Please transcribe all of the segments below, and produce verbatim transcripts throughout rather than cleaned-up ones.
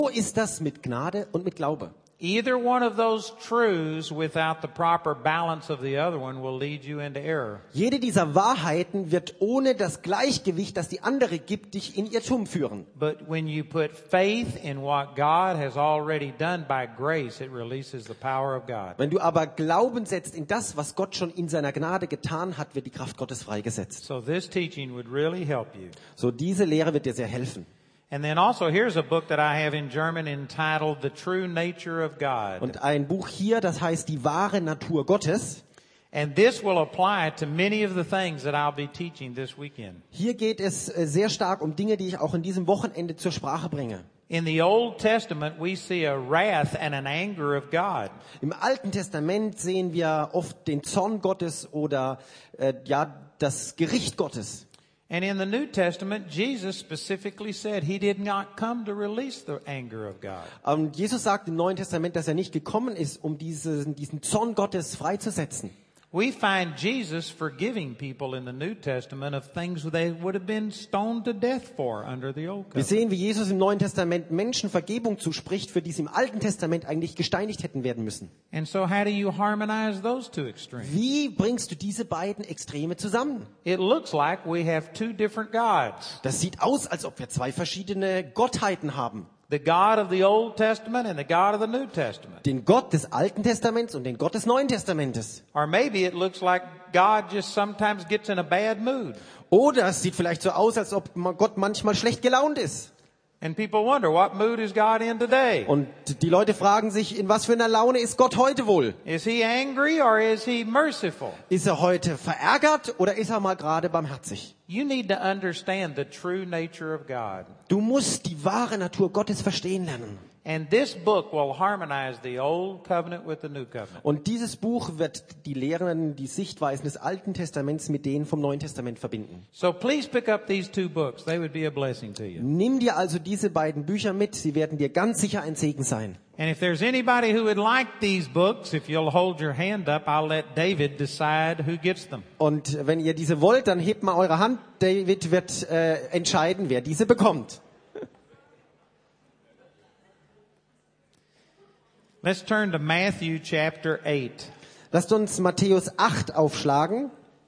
So ist das mit Gnade und mit Glaube. Either one of those truths without the proper balance of the other one will lead you into error. Jede dieser Wahrheiten wird ohne das Gleichgewicht, das die andere gibt, dich in Irrtum führen. But when you put faith in what God has already done by grace, it releases the power of God. Wenn du aber Glauben setzt in das, was Gott schon in seiner Gnade getan hat, wird die Kraft Gottes freigesetzt. So this teaching would really help you. So diese Lehre wird dir sehr helfen. And then also here's a book that I have in German entitled The True Nature of God. Und ein Buch hier, das heißt Die wahre Natur Gottes. And this will apply to many of the things that I'll be teaching this weekend. Hier geht es äh, sehr stark um Dinge, die ich auch in diesem Wochenende zur Sprache bringe. In the Old Testament, we see a wrath and an anger of God. Im Alten Testament sehen wir oft den Zorn Gottes oder äh, ja das Gericht Gottes. And in the New Testament, Jesus specifically said he did not come to release the anger of God. Und Jesus sagt im Neuen Testament, dass er nicht gekommen ist, um diesen, diesen Zorn Gottes freizusetzen. We find Jesus forgiving people in the New Testament of things they would have been stoned to death for under the Old Wir Covenant. sehen, wie Jesus im Neuen Testament Menschen Vergebung zuspricht, für die sie im Alten Testament eigentlich gesteinigt hätten werden müssen. And so how do you harmonize those two extremes? Wie bringst du diese beiden Extreme zusammen? It looks like we have two different gods. Das sieht aus, als ob wir zwei verschiedene Gottheiten haben. The God of the Old Testament and the God of the New Testament. Den Gott des Alten Testaments und den Gott des Neuen Testamentes. Or maybe it looks like God just sometimes gets in a bad mood. Oder es sieht vielleicht so aus, als ob Gott manchmal schlecht gelaunt ist. And people wonder, what mood is God in today? Und die Leute fragen sich, in was für einer Laune ist Gott heute wohl? Is he angry or is he merciful? Ist er heute verärgert oder ist er mal gerade barmherzig? You need to understand the true nature of God. Du musst die wahre Natur Gottes verstehen lernen. And this book will harmonize the Old Covenant with the New Covenant. Und dieses Buch wird die Lehren, die Sichtweisen des Alten Testaments mit denen vom Neuen Testament verbinden. So please pick up these two books. They would be a blessing to you. Nimm dir also diese beiden Bücher mit. Sie werden dir ganz sicher ein Segen sein. And if there's anybody who would like these books, if you'll hold your hand up, I'll let David decide who gets them. Und wenn ihr diese wollt, dann hebt mal eure Hand. David wird äh, entscheiden, wer diese bekommt. Let's turn to Matthew chapter eight. Lasst uns Matthäus acht aufschlagen.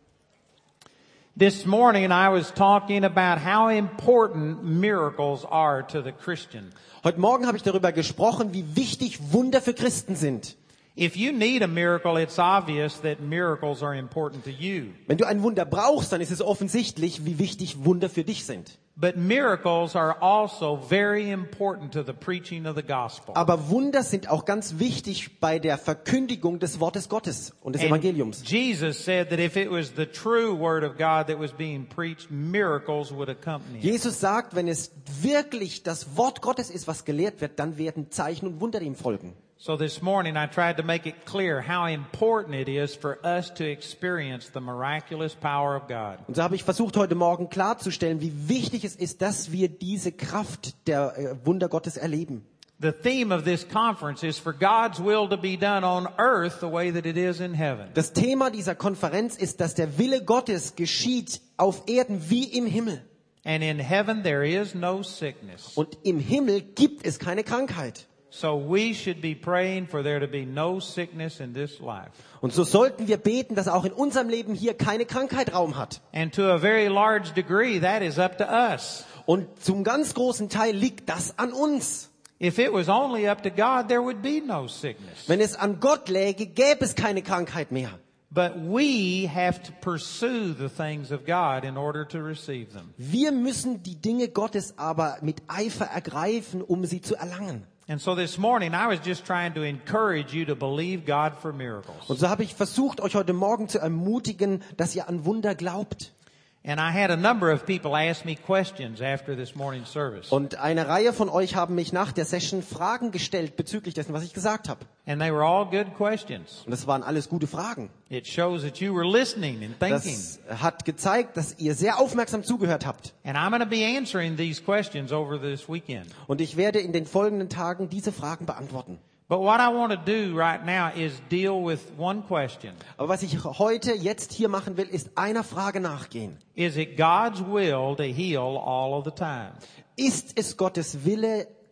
This morning I was talking about how important miracles are to the Christian. Heute Morgen habe ich darüber gesprochen, wie wichtig Wunder für Christen sind. If you need a miracle, it's obvious that miracles are important to you. Wenn du ein Wunder brauchst, dann ist es offensichtlich, wie wichtig Wunder für dich sind. But miracles are also very important to the preaching of the gospel. Aber Wunder sind auch ganz wichtig bei der Verkündigung des Wortes Gottes und des And Evangeliums. Jesus said that if it was the true word of God that was being preached, miracles would accompany it. Jesus sagt, wenn es wirklich das Wort Gottes ist, was gelehrt wird, dann werden Zeichen und Wunder ihm folgen. So this morning I tried to make it clear how important it is for us to experience the miraculous power of God. Und so habe ich versucht, heute Morgen klarzustellen, wie wichtig es ist, dass wir diese Kraft der äh, Wunder Gottes erleben. The theme of this conference is for God's will to be done on earth the way that it is in heaven. Das Thema dieser Konferenz ist, dass der Wille Gottes geschieht auf Erden wie im Himmel. And in heaven there is no sickness. Und im Himmel gibt es keine Krankheit. So we should be praying for there to be no sickness in this life. Und so sollten wir beten, dass auch in unserem Leben hier keine Krankheit Raum hat. And to a very large degree that is up to us. Und zum ganz großen Teil liegt das an uns. If it was only up to God, there would be no sickness. Wenn es an Gott läge, gäbe es keine Krankheit mehr. But we have to pursue the things of God in order to receive them. Wir müssen die Dinge Gottes aber mit Eifer ergreifen, um sie zu erlangen. And so this morning I was just trying to encourage you to believe God for miracles. Und so habe ich versucht, euch heute Morgen zu ermutigen, dass ihr an Wunder glaubt. And I had a number of people ask me questions after this morning's service. Und eine Reihe von euch haben mich nach der Session Fragen gestellt bezüglich dessen, was ich gesagt habe. And they were all good questions. Und das waren alles gute Fragen. It shows that you were listening and thinking. Das hat gezeigt, dass ihr sehr aufmerksam zugehört habt. And I'm going to be answering these questions over this weekend. Und ich werde in den folgenden Tagen diese Fragen beantworten. But what I want to do right now is deal with one question. Aber was ich heute, jetzt hier machen will, ist einer Frage nachgehen. Is it God's will to heal all of the time? Ist es Gottes Wille,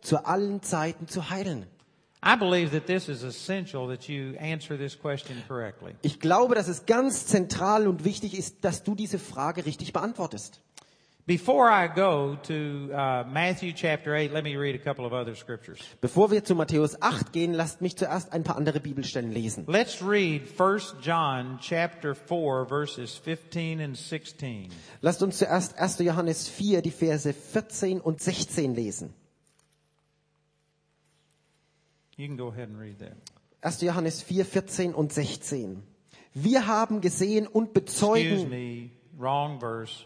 zu allen Zeiten zu heilen. I believe that this is essential that you answer this question correctly. Ich glaube, dass es ganz zentral und wichtig ist, dass du diese Frage richtig beantwortest. Before I go to uh, Matthew chapter eight, let me read a couple of other scriptures. Bevor wir zu Matthäus acht gehen, lasst mich zuerst ein paar andere Bibelstellen lesen. Let's read First John chapter four verses fifteen and sixteen. Lasst uns zuerst erster Johannes vier, die Verse vierzehn und sechzehn lesen. You can go ahead and read that. erster Johannes vier, vierzehn und sechzehn. Wir haben gesehen und Excuse bezeugen... me, wrong verse.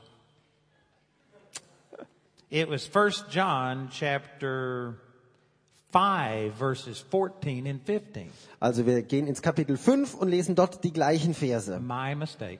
It was First John chapter five verses fourteen and fifteen. Also wir gehen ins Kapitel fünf und lesen dort die gleichen Verse. My mistake.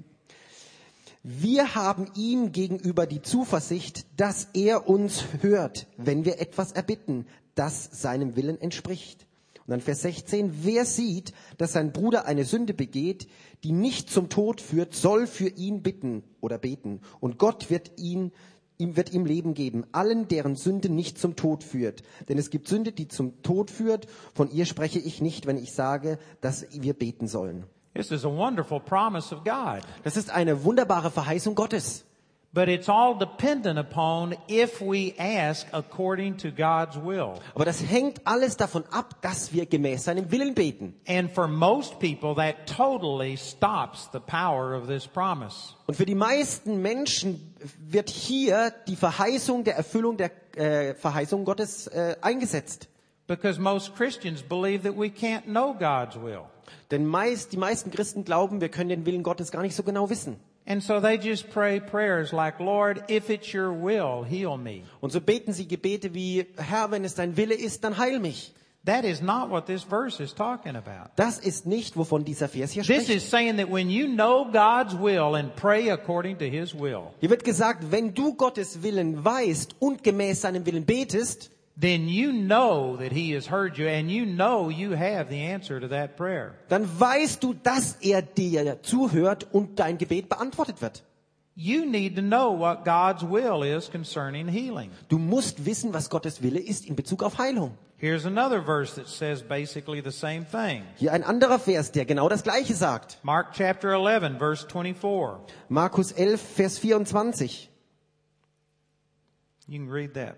Wir haben ihm gegenüber die Zuversicht, dass er uns hört, wenn wir etwas erbitten, das seinem Willen entspricht. Und dann Vers sechzehn, wer sieht, dass sein Bruder eine Sünde begeht, die nicht zum Tod führt, soll für ihn bitten oder beten. Und Gott wird ihn, ihm wird ihm Leben geben, allen, deren Sünde nicht zum Tod führt. Denn es gibt Sünde, die zum Tod führt. Von ihr spreche ich nicht, wenn ich sage, dass wir beten sollen. This is a wonderful promise of God. Das ist eine wunderbare Verheißung Gottes. But it's all dependent upon if we ask according to God's will. Aber das hängt alles davon ab, dass wir gemäß seinem Willen beten. And for most people, that totally stops the power of this promise. Und für die meisten Menschen wird hier die Verheißung der Erfüllung der äh, Verheißung Gottes äh, eingesetzt. Because most Christians believe that we can't know God's will. Denn meist, die meisten Christen glauben, wir können den Willen Gottes gar nicht so genau wissen. And so they just pray prayers like, Lord, if it's your will, heal me. Und so beten sie Gebete wie, Herr, wenn es dein Wille ist, dann heil mich. That is not what this verse is talking about. Das ist nicht, wovon dieser Vers hier This spricht. is saying that when you know God's will and pray according to His will, Hier wird gesagt, wenn du Gottes Willen weißt und gemäß seinem Willen betest, then you know that He has heard you and you know you have the answer to that prayer. dann weißt du, dass er dir zuhört und dein Gebet beantwortet wird. You need to know what God's will is concerning healing. Du musst wissen, was Gottes Wille ist in Bezug auf Heilung. Here's another verse that says basically the same thing. Hier ein anderer Vers, der genau das Gleiche sagt. Mark chapter eleven, verse twenty-four. Markus elf, Vers vierundzwanzig. You can read that.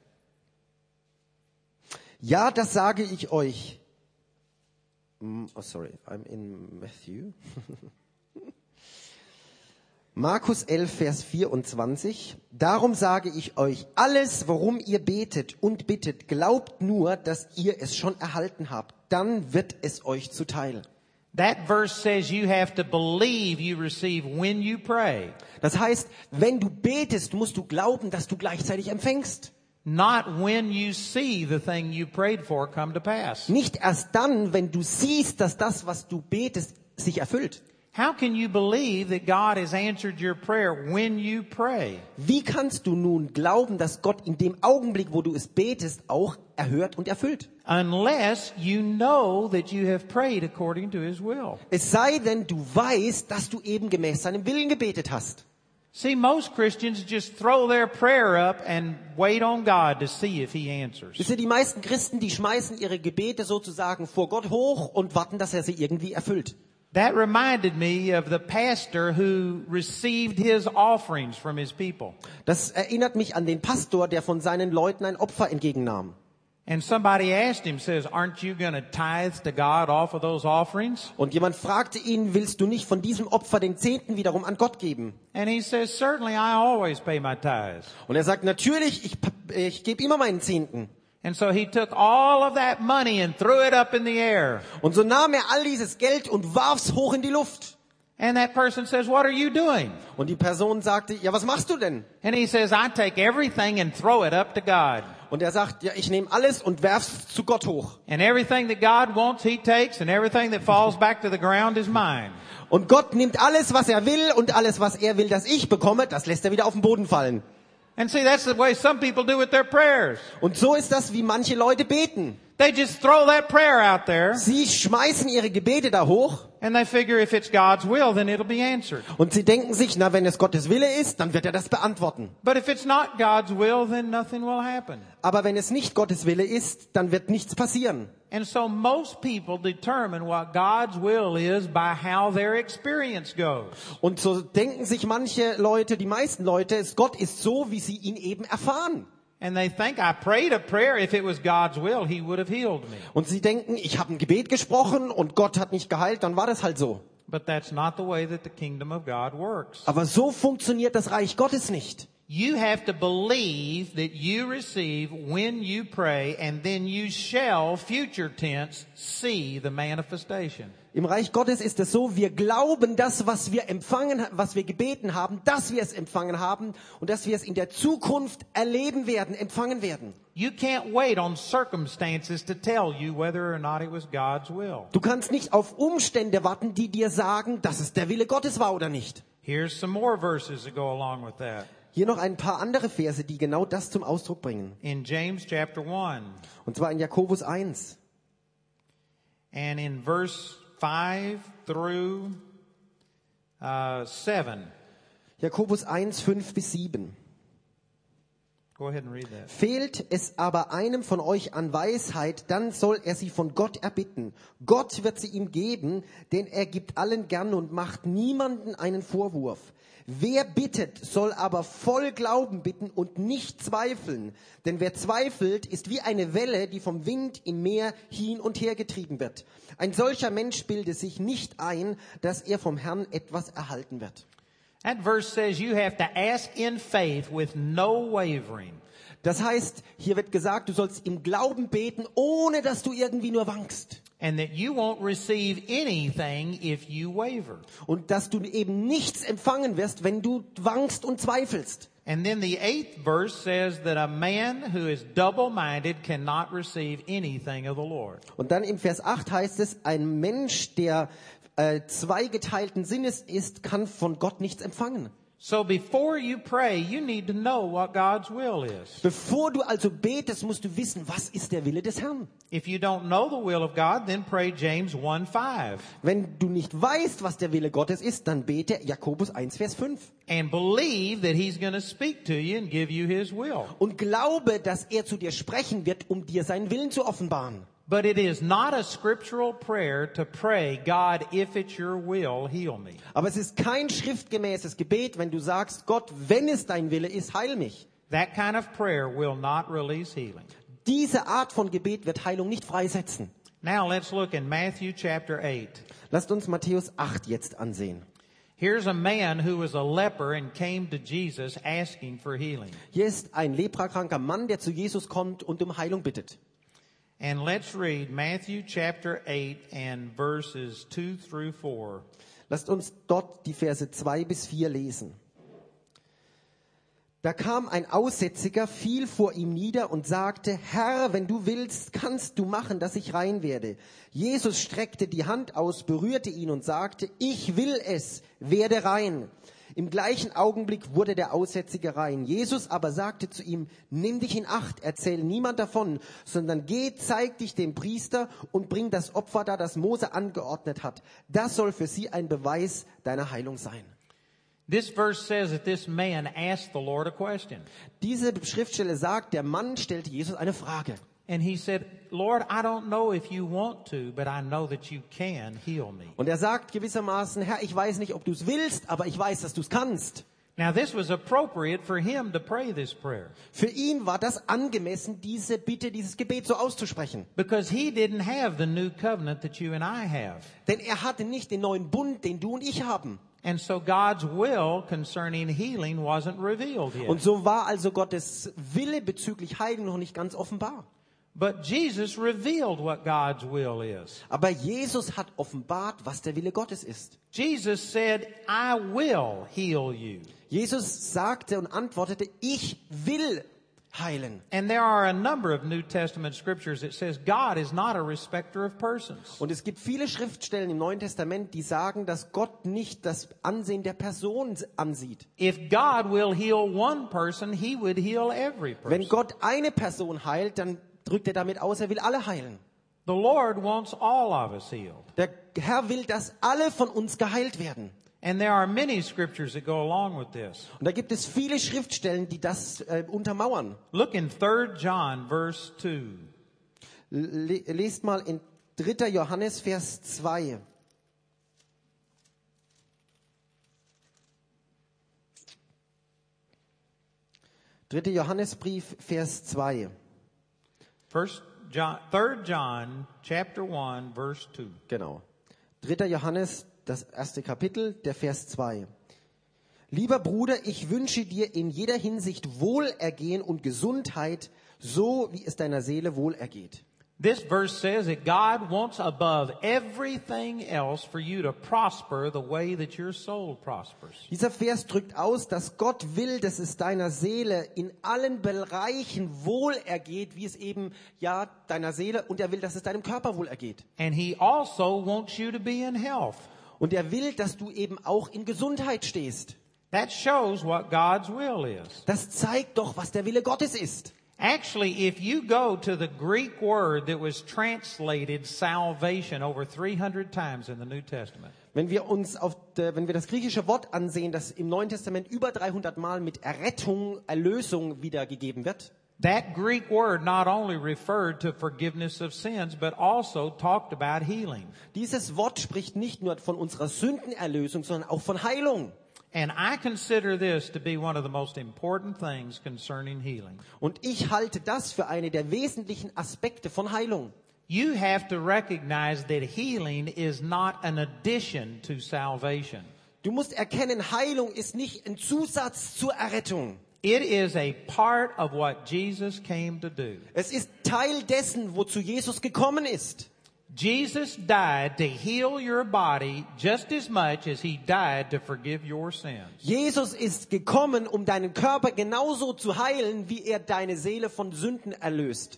Ja, das sage ich euch. Oh, sorry, I'm in Matthew. Markus elf, Vers vierundzwanzig. Darum sage ich euch, alles, worum ihr betet und bittet, glaubt nur, dass ihr es schon erhalten habt. Dann wird es euch zuteil. That verse says you have to believe you receive when you pray. Das heißt, wenn du betest, musst du glauben, dass du gleichzeitig empfängst. Not when you see the thing you prayed for come to pass. Nicht erst dann, wenn du siehst, dass das, was du betest, sich erfüllt. How can you believe that God has answered your prayer when you pray? Wie kannst du nun glauben, dass Gott in dem Augenblick, wo du es betest, auch erhört und erfüllt? Unless you know that you have prayed according to His will. Es sei denn, du weißt, dass du eben gemäß seinem Willen gebetet hast. See, most Christians just throw their prayer up and wait on God to see if He answers. Wisst ihr, die meisten Christen, die schmeißen ihre Gebete sozusagen vor Gott hoch und warten, dass er sie irgendwie erfüllt. That reminded me of the pastor who received his offerings from his people. Das erinnert mich an den Pastor, der von seinen Leuten ein Opfer entgegennahm. And somebody asked him, says, aren't you going to tithe to God off of those offerings? Und jemand fragte ihn, willst du nicht von diesem Opfer den Zehnten wiederum an Gott geben? And he says, certainly I always pay my tithes. Und er sagt, natürlich, ich, ich gebe immer meinen Zehnten. And so he took all of that money and threw it up in the air. Und so nahm er all dieses Geld und warf's hoch in die Luft. And that person says, what are you doing? Und die Person sagte, ja, was machst du denn? And he says, I take everything and throw it up to God. Und er sagt, ja, ich nehme alles und werf's zu Gott hoch. And everything that God wants, He takes, and everything that falls back to the ground is mine. Und Gott nimmt alles, was er will, und alles, was er will, dass ich bekomme, das lässt er wieder auf den Boden fallen. And see, that's the way some people do with their prayers. Und so ist das, wie manche Leute beten. They just throw that prayer out there, Sie schmeißen ihre Gebete da hoch And they figure if it's God's will, then it'll be answered. Und sie denken sich, na, wenn es Gottes Wille ist, dann wird er das beantworten. But if it's not God's will, then nothing will happen. Aber wenn es nicht Gottes Wille ist, dann wird nichts passieren. And so most people determine what God's will is by how their experience goes. Und so denken sich manche Leute, die meisten Leute, Gott ist so, wie sie ihn eben erfahren. And they think, I prayed a prayer. If it was God's will, He would have healed me. Und sie denken, ich habe ein Gebet gesprochen und Gott hat mich geheilt, dann war das halt so. But that's not the way that the kingdom of God works. Aber so funktioniert das Reich Gottes nicht. You have to believe that you receive when you pray, and then you shall, future tense, see the manifestation. Im Reich Gottes ist es so, wir glauben das, was wir empfangen, was wir gebeten haben, dass wir es empfangen haben und dass wir es in der Zukunft erleben werden, empfangen werden. You can't wait on circumstances to tell you whether or not it was God's will. Du kannst nicht auf Umstände warten, die dir sagen, dass es der Wille Gottes war oder nicht. Here's some more verses that go along with that. Hier noch ein paar andere Verse, die genau das zum Ausdruck bringen. In James chapter one, Und zwar in Jakobus eins. and in verse five through uh, seven. Jakobus eins, fünf bis sieben. Go ahead and read that. Fehlt es aber einem von euch an Weisheit, dann soll er sie von Gott erbitten. Gott wird sie ihm geben, denn er gibt allen gern und macht niemanden einen Vorwurf. Wer bittet, soll aber voll Glauben bitten und nicht zweifeln. Denn wer zweifelt, ist wie eine Welle, die vom Wind im Meer hin und her getrieben wird. Ein solcher Mensch bilde sich nicht ein, dass er vom Herrn etwas erhalten wird. That verse says you have to ask in faith with no wavering. Das heißt, hier wird gesagt, du sollst im Glauben beten, ohne dass du irgendwie nur wankst. And that you won't receive anything if you waver. Und dass du eben nichts empfangen wirst, wenn du wankst und zweifelst. And then the eighth verse says that a man who is double-minded cannot receive anything of the Lord. Und dann im Vers acht heißt es, ein Mensch, der äh, zweigeteilten Sinnes ist, kann von Gott nichts empfangen. So before you pray, you need to know what God's will is. Bevor du also betest, musst du wissen, was ist der Wille des Herrn. If you don't know the will of God, then pray James one five. Wenn du nicht weißt, was der Wille Gottes ist, dann bete Jakobus eins, Vers fünf. And believe that He's going to speak to you and give you His will. Und glaube, dass er zu dir sprechen wird, um dir seinen Willen zu offenbaren. But it is not a scriptural prayer to pray, God, if it's your will, heal me. Aber es ist kein schriftgemäßes Gebet, wenn du sagst, Gott, wenn es dein Wille ist, heil mich. That kind of prayer will not release healing. Diese Art von Gebet wird Heilung nicht freisetzen. Now let's look in Matthew chapter eight. Lasst uns Matthäus acht jetzt ansehen. Here's a man who was a leper and came to Jesus asking for healing. Hier ist ein leprakranker Mann, der zu Jesus kommt und um Heilung bittet. And let's read Matthew chapter eight and verses two through four. Lasst uns dort die Verse zwei bis vier lesen. Da kam ein Aussätziger, fiel vor ihm nieder und sagte, Herr, wenn du willst, kannst du machen, dass ich rein werde. Jesus streckte die Hand aus, berührte ihn und sagte, ich will es, werde rein. Im gleichen Augenblick wurde der Aussätzige rein. Jesus aber sagte zu ihm, nimm dich in Acht, erzähl niemand davon, sondern geh, zeig dich dem Priester und bring das Opfer dar, das Mose angeordnet hat. Das soll für sie ein Beweis deiner Heilung sein. This verse says that this man asked the Lord a question. Diese Schriftstelle sagt, der Mann stellte Jesus eine Frage. And he said, Lord, I don't know if you want to, but I know that you can heal me. Und er sagt gewissermaßen, Herr, ich weiß nicht, ob du es willst, aber ich weiß, dass du es kannst. Now this was appropriate for him to pray this prayer. Für ihn war das angemessen, diese Bitte, dieses Gebet so auszusprechen. Because he didn't have the new covenant that you and I have. Denn er hatte nicht den neuen Bund, den du und ich haben. And so God's will concerning healing wasn't revealed yet. Und so war also Gottes Wille bezüglich Heilung noch nicht ganz offenbar. But Jesus revealed what God's will is. Aber Jesus hat offenbart, was der Wille Gottes ist. Jesus said, I will heal you. Jesus sagte und antwortete, ich will heilen. And there are a number of New Testament scriptures that says God is not a respecter of persons. Und es gibt viele Schriftstellen im Neuen Testament, die sagen, dass Gott nicht das Ansehen der Person ansieht. If God will heal one person, he would heal every person. Wenn Gott eine Person heilt, dann drückt er damit aus, er will alle heilen. The Lord wants all of us healed. Der Herr will, dass alle von uns geheilt werden. And there are many scriptures that go along with this. Und da gibt es viele Schriftstellen, die das äh, untermauern. Look in Third John verse two. Le- Lest mal in dritter Johannes, Vers zwei. dritter Johannesbrief, Vers zwei. First John, Third John chapter one verse two. Genau. dritter Johannes, das erste Kapitel, der Vers zwei. Lieber Bruder, ich wünsche dir in jeder Hinsicht Wohlergehen und Gesundheit, so wie es deiner Seele wohlergeht. This verse says that God wants above everything else for you to prosper the way that your soul prospers. Dieser Vers drückt aus, dass Gott will, dass es deiner Seele in allen Bereichen wohlergeht, wie es eben ja deiner Seele, und er will, dass es deinem Körper wohlergeht. And He also wants you to be in health. Und er will, dass du eben auch in Gesundheit stehst. That shows what God's will is. Das zeigt doch, was der Wille Gottes ist. Actually, if you go to the Greek word that was translated salvation over three hundred times in the New Testament, Wenn wir uns auf, de, wenn wir das griechische Wort ansehen, das im Neuen Testament über dreihundert Mal mit Errettung, Erlösung wiedergegeben wird, that Greek word not only referred to forgiveness of sins, but also talked about healing. dieses Wort spricht nicht nur von unserer Sündenerlösung, sondern auch von Heilung. And I consider this to be one of the most important things concerning healing. Und ich halte das für eine der wesentlichen Aspekte von Heilung. You have to recognize that healing is not an addition to salvation. Du musst erkennen, Heilung ist nicht ein Zusatz zur Errettung. It is a part of what Jesus came to do. Es ist Teil dessen, wozu Jesus gekommen ist. Jesus died to heal your body just as much as He died to forgive your sins. Jesus ist gekommen, um deinen Körper genauso zu heilen, wie er deine Seele von Sünden erlöst.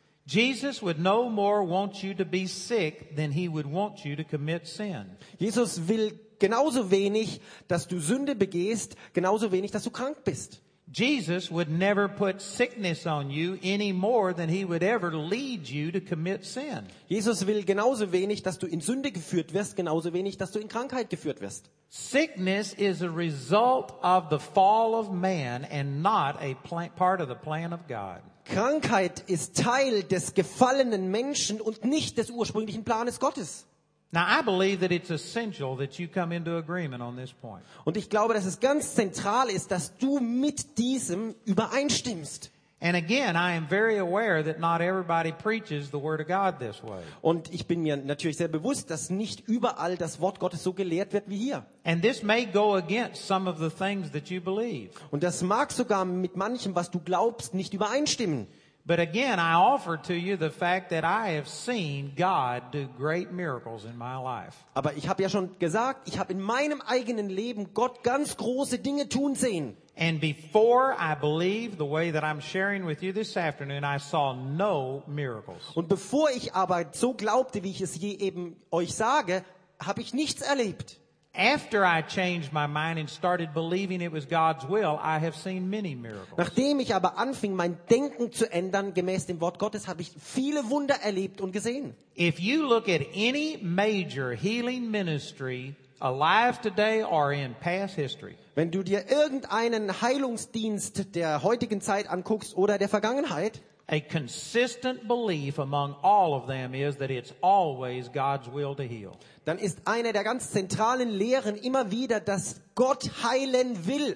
Jesus would no more want you to be sick than He would want you to commit sin. Jesus will genauso wenig, dass du Sünde begehst, genauso wenig, dass du krank bist. Jesus would never put sickness on you any more than He would ever lead you to commit sin. Jesus will genauso wenig, dass du in Sünde geführt wirst, genauso wenig, dass du in Krankheit geführt wirst. Sickness is a result of the fall of man and not a pla- part of the plan of God. Krankheit ist Teil des gefallenen Menschen und nicht des ursprünglichen Planes Gottes. Now, I believe that it's essential that you come into agreement on this point. Und ich glaube, dass es ganz zentral ist, dass du mit diesem übereinstimmst. And again, I am very aware that not everybody preaches the Word of God this way. Und ich bin mir natürlich sehr bewusst, dass nicht überall das Wort Gottes so gelehrt wird wie hier. And this may go against some of the things that you believe. Und das mag sogar mit manchem, was du glaubst, nicht übereinstimmen. But again, I offer to you the fact that I have seen God do great miracles in my life. Aber ich habe ja schon gesagt, ich habe in meinem eigenen Leben Gott ganz große Dinge tun sehen. And before I believed the way that I'm sharing with you this afternoon, I saw no miracles. Und bevor ich aber so glaubte, wie ich es je eben euch sage, habe ich nichts erlebt. After I changed my mind and started believing it was God's will, I have seen many miracles. Nachdem ich aber anfing, mein Denken zu ändern, gemäß dem Wort Gottes, habe ich viele Wunder erlebt und gesehen. If you look at any major healing ministry alive today or in past history, Wenn du dir irgendeinen Heilungsdienst der heutigen Zeit anguckst oder der Vergangenheit, a consistent belief among all of them is that it's always God's will to heal. dann ist eine der ganz zentralen Lehren immer wieder, dass Gott heilen will.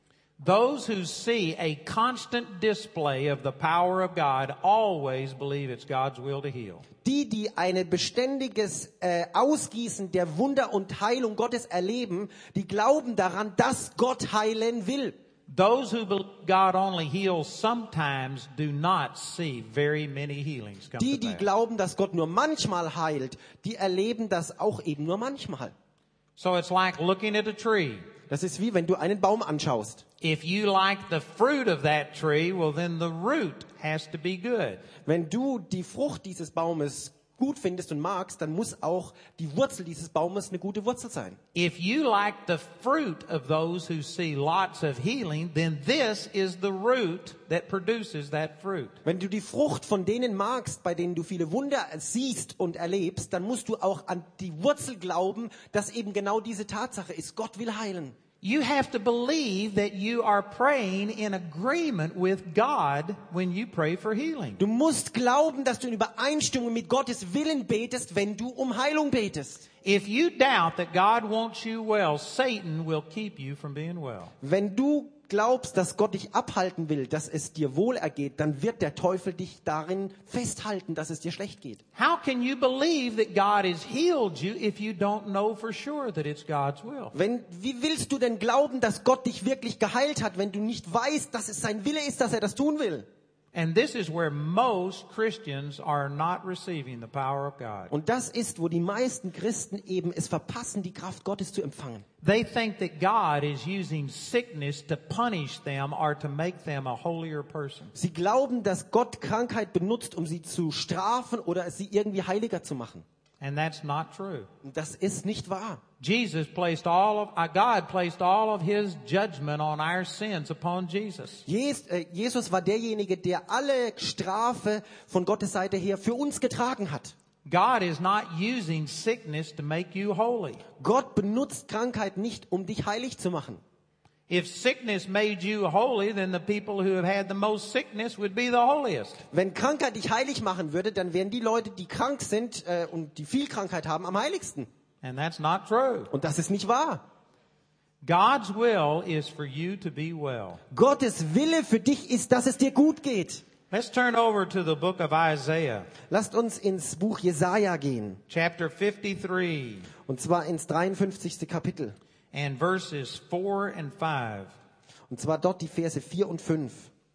Those who see a constant display of the power of God always believe it's God's will to heal. Die, die ein beständiges äh, Ausgießen der Wunder und Heilung Gottes erleben, die glauben daran, dass Gott heilen will. Those who believe God only heals sometimes do not see very many healings come Die, to die pass. glauben, dass Gott nur manchmal heilt, die erleben das auch eben nur manchmal. So it's like looking at a tree. Das ist wie wenn du einen Baum anschaust. If you like the fruit of that tree, well then the root has to be good. Wenn du die Frucht dieses Baumes gut findest und magst, dann muss auch die Wurzel dieses Baumes eine gute Wurzel sein. If you like the fruit of those who see lots of healing, then this is the root that produces that fruit. Wenn du die Frucht von denen magst, bei denen du viele Wunder siehst und erlebst, dann musst du auch an die Wurzel glauben, dass eben genau diese Tatsache ist. Gott will heilen. You have to believe that you are praying in agreement with God when you pray for healing. Du musst glauben, dass du in Übereinstimmung mit Gottes Willen betest, wenn du um Heilung betest. If you doubt that God wants you well, Satan will keep you from being well. Wenn du glaubst, dass Gott dich abhalten will, dass es dir wohl ergeht, dann wird der Teufel dich darin festhalten, dass es dir schlecht geht. How can you believe that God has healed you if you don't know for sure that it's God's will? Wenn, wie willst du denn glauben, dass Gott dich wirklich geheilt hat, wenn du nicht weißt, dass es sein Wille ist, dass er das tun will? And this is where most Christians are not receiving the power of God. Und das ist, wo die meisten Christen eben es verpassen, die Kraft Gottes zu empfangen. They think that God is using sickness to punish them or to make them a holier person. Sie glauben, dass Gott Krankheit benutzt, um sie zu strafen oder sie irgendwie heiliger zu machen. And that's not true. Und das ist nicht wahr. Jesus placed all of, uh, God placed all of His judgment on our sins upon Jesus. Jes- äh, Jesus war derjenige, der alle Strafe von Gottes Seite her für uns getragen hat. God is not using sickness to make you holy. Gott benutzt Krankheit nicht, um dich heilig zu machen. If sickness made you holy, then the people who have had the most sickness would be the holiest. Wenn Krankheit dich heilig machen würde, dann wären die Leute, die krank sind äh, und die viel Krankheit haben, am heiligsten. And that's not true. Und das ist nicht wahr. God's will is for you to be well. Gottes Wille für dich ist, dass es dir gut geht. Let's turn over to the book of Isaiah, Lasst uns ins Buch Jesaja gehen. chapter fifty-three, Und zwar ins dreiundfünfzigste Kapitel. and verses four and five. Und zwar dort die Verse vier und fünf.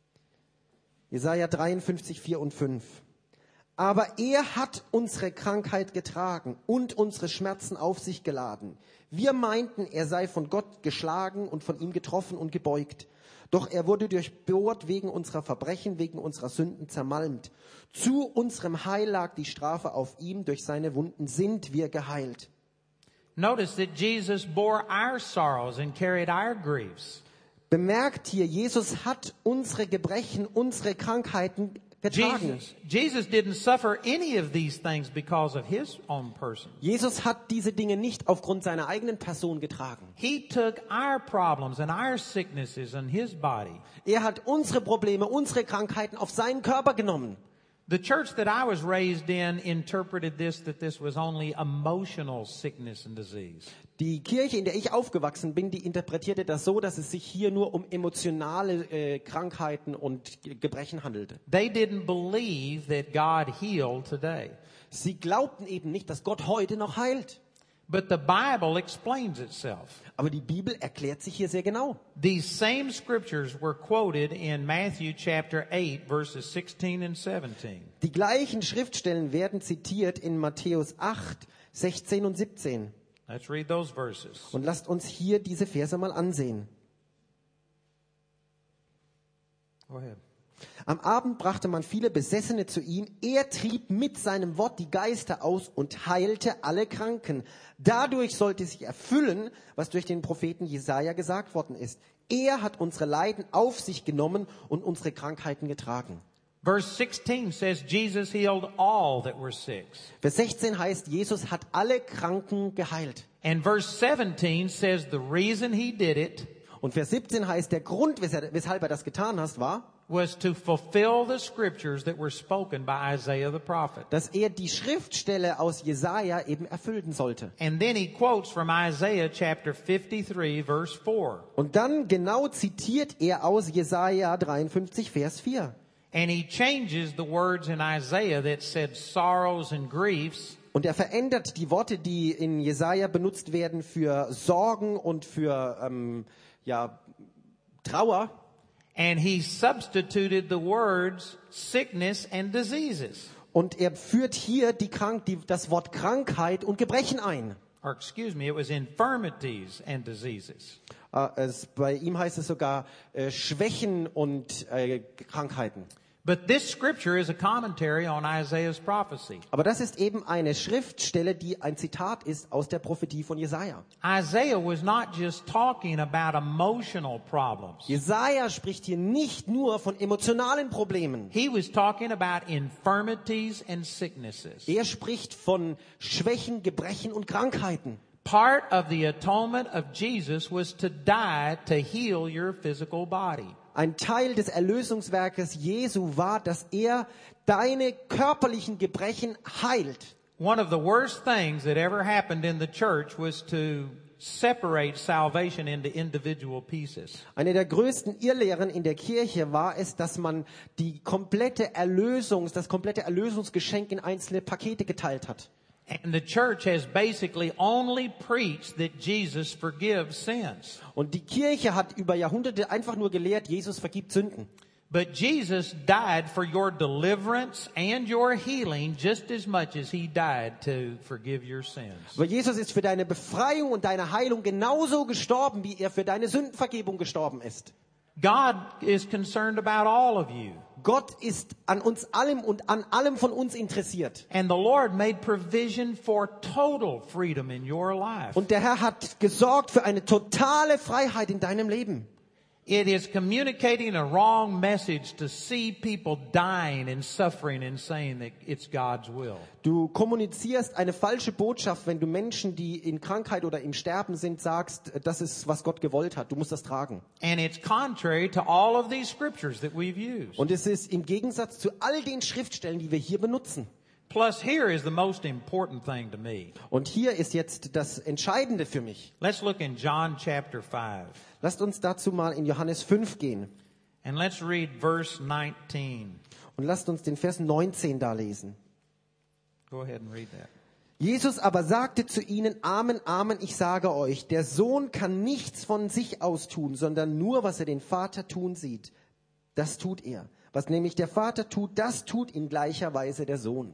Jesaja dreiundfünfzig, vier und fünf. Aber er hat unsere Krankheit getragen und unsere Schmerzen auf sich geladen. Wir meinten, er sei von Gott geschlagen und von ihm getroffen und gebeugt. Doch er wurde durchbohrt wegen unserer Verbrechen, wegen unserer Sünden zermalmt. Zu unserem Heil lag die Strafe auf ihm, durch seine Wunden sind wir geheilt. Notice that Jesus bore our sorrows and carried our griefs. Bemerkt hier, Jesus hat unsere Gebrechen, unsere Krankheiten getragen. Jesus, Jesus didn't suffer any of these things because of his own person. Jesus hat diese Dinge nicht aufgrund seiner eigenen Person getragen. He took our problems and our sicknesses on his body. Er hat unsere Probleme, unsere Krankheiten auf seinen Körper genommen. The church that I was raised in interpreted this that this was only emotional sickness and disease. Die Kirche, in der ich aufgewachsen bin, die interpretierte das so, dass es sich hier nur um emotionale äh, Krankheiten und Ge- Gebrechen handelte. They didn't believe that God healed today. Sie glaubten eben nicht, dass Gott heute noch heilt. But the Bible explains itself. Aber die Bibel erklärt sich hier sehr genau. These same scriptures were quoted in Matthew chapter eight verses sixteen and seventeen. Die gleichen Schriftstellen werden zitiert in Matthäus acht, sechzehn und siebzehn. Let's read those verses. Und lasst uns hier diese Verse mal ansehen. Go ahead. Am Abend brachte man viele Besessene zu ihm. Er trieb mit seinem Wort die Geister aus und heilte alle Kranken. Dadurch sollte sich erfüllen, was durch den Propheten Jesaja gesagt worden ist. Er hat unsere Leiden auf sich genommen und unsere Krankheiten getragen. Verse sixteen says Jesus healed all that were sick. Vers sechzehn heißt, Jesus hat alle Kranken geheilt. And verse seventeen says the reason he did it Und Vers siebzehn heißt, der Grund, weshalb weshalb er das getan hat, war, was to fulfill the scriptures that were spoken by Isaiah the prophet. dass er die Schriftstelle aus Jesaja eben erfüllen sollte. And then he quotes from Isaiah chapter fifty-three verse four. Und dann genau zitiert er aus Jesaja dreiundfünfzig, Vers vier. And he changes the words in Isaiah that said sorrows and griefs. Und er verändert die Worte, die in Jesaja benutzt werden für Sorgen und für ähm, ja, Trauer. And he substituted the words sickness and diseases. Und er führt hier die Krank die, das Wort Krankheit und Gebrechen ein. Or excuse me, it was infirmities and diseases. Äh, es, bei ihm heißt es sogar äh, Schwächen und äh, Krankheiten. But this scripture is a commentary on Isaiah's prophecy. Aber das ist eben eine Schriftstelle, die ein Zitat ist aus der Prophetie von Jesaja. Isaiah was not just talking about emotional problems. Jesaja spricht hier nicht nur von emotionalen Problemen. He was talking about infirmities and sicknesses. Er spricht von Schwächen, Gebrechen und Krankheiten. Part of the atonement of Jesus was to die to heal your physical body. Ein Teil des Erlösungswerkes Jesu war, dass er deine körperlichen Gebrechen heilt. One of the worst things that ever happened in the church was to separate salvation into individual pieces. Eine der größten Irrlehren in der Kirche war es, dass man die komplette Erlösungs, das komplette Erlösungsgeschenk in einzelne Pakete geteilt hat. And the church has basically only preached that Jesus forgives sins. Und die Kirche hat über Jahrhunderte einfach nur gelehrt, Jesus vergibt Sünden. But Jesus died for your deliverance and your healing just as much as he died to forgive your sins. Aber Jesus ist für deine Befreiung und deine Heilung genauso gestorben, wie er für deine Sündenvergebung gestorben ist. God is concerned about all of you. Gott ist an uns allem und an allem von uns interessiert. And the Lord made provision for total freedom in your life. Und der Herr hat gesorgt für eine totale Freiheit in deinem Leben. It is communicating a wrong message to see people dying and suffering and saying that it's God's will. Du kommunizierst eine falsche Botschaft, wenn du Menschen, die in Krankheit oder im Sterben sind, sagst, das ist, was Gott gewollt hat. Du musst das tragen. And it's contrary to all of these scriptures that we've used. Und es ist im Gegensatz zu all den Schriftstellen, die wir hier benutzen. Plus, here is the most important thing to me. Und hier ist jetzt das Entscheidende für mich. Let's look in John chapter five. Lasst uns dazu mal in Johannes fünf gehen. And let's read verse nineteen. Und lasst uns den Vers neunzehn da lesen. Go ahead and read that. Jesus aber sagte zu ihnen, Amen, Amen, ich sage euch, der Sohn kann nichts von sich aus tun, sondern nur, was er den Vater tun sieht. Das tut er. Was nämlich der Vater tut, das tut in gleicher Weise der Sohn.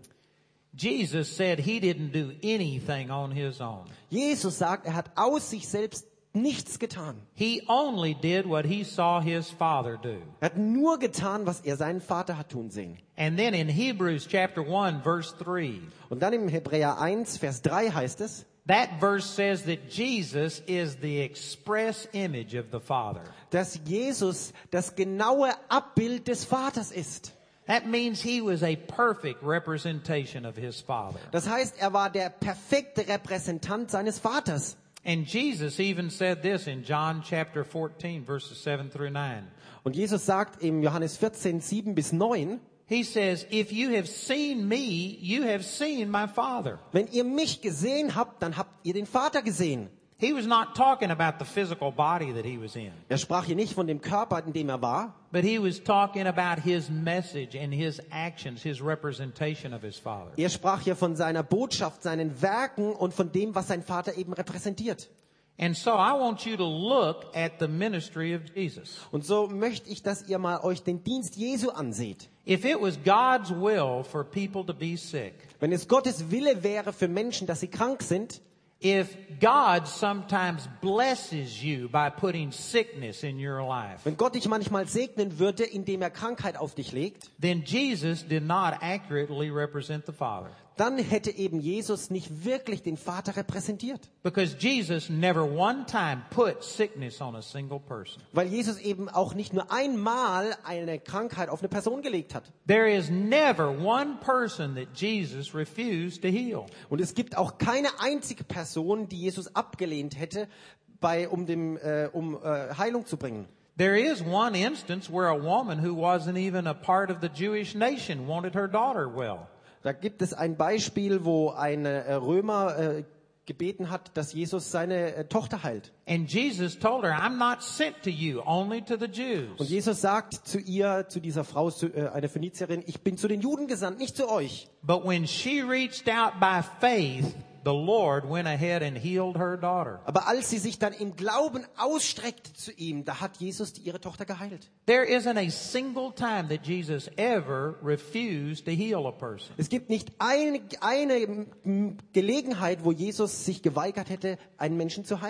Jesus said he didn't do anything on his own. Jesus sagt, er hat aus sich selbst nichts getan. He only did what he saw his Father do. Er hat nur getan, was er seinen Vater hat tun sehen. And then in Hebrews chapter one verse three, Und dann im Hebräer eins, Vers drei heißt es, that verse says that Jesus is the express image of the Father. dass Jesus das genaue Abbild des Vaters ist. That means he was a perfect representation of his Father. Das heißt, er war der perfekte Repräsentant seines Vaters. And Jesus even said this in John chapter fourteen verses seven through nine. Und Jesus sagt im Johannes vierzehn, sieben bis neun, He says, if you have seen me, you have seen my Father. wenn ihr mich gesehen habt, dann habt ihr den Vater gesehen. He was not talking about the physical body that he was in, Er sprach hier nicht von dem Körper, in dem er war, but he was talking about his message and his actions, his representation of his Father. er sprach hier von seiner Botschaft, seinen Werken und von dem, was sein Vater eben repräsentiert. And so I want you to look at the ministry of Jesus. Und so möchte ich, dass ihr mal euch den Dienst Jesu anseht. If it was God's will for people to be sick, Wenn es Gottes Wille wäre für Menschen, dass sie krank sind, if God sometimes blesses you by putting sickness in your life, wenn Gott dich manchmal segnen würde, indem er Krankheit auf dich legt, then Jesus did not accurately represent the Father. dann hätte eben Jesus nicht wirklich den Vater repräsentiert. Because Jesus never one time put sickness on a single person. Weil Jesus eben auch nicht nur einmal eine Krankheit auf eine Person gelegt hat. There is never one person that Jesus refused to heal. Und es gibt auch keine einzige Person, die Jesus abgelehnt hätte, bei, um, dem, äh, um äh, Heilung zu bringen. There is one instance where a woman who wasn't even a part of the Jewish nation wanted her daughter well. Da gibt es ein Beispiel, wo ein äh, Römer äh, gebeten hat, dass Jesus seine äh, Tochter heilt. And Jesus told her, I'm not sent to you, only to the Und Jews. Jesus sagt zu ihr, zu dieser Frau, zu, äh, eine Phönizierin, ich bin zu den Juden gesandt, nicht zu euch. But when she reached out by faith, the Lord went ahead and healed her daughter. Aber als sie sich dann im Glauben ausstreckte zu ihm, da hat Jesus die, ihre Tochter geheilt. There isn't a single time that Jesus ever refused to heal a person. Es gibt nicht eine, eine m, Gelegenheit, wo Jesus sich geweigert hätte, einen Menschen zu heilen.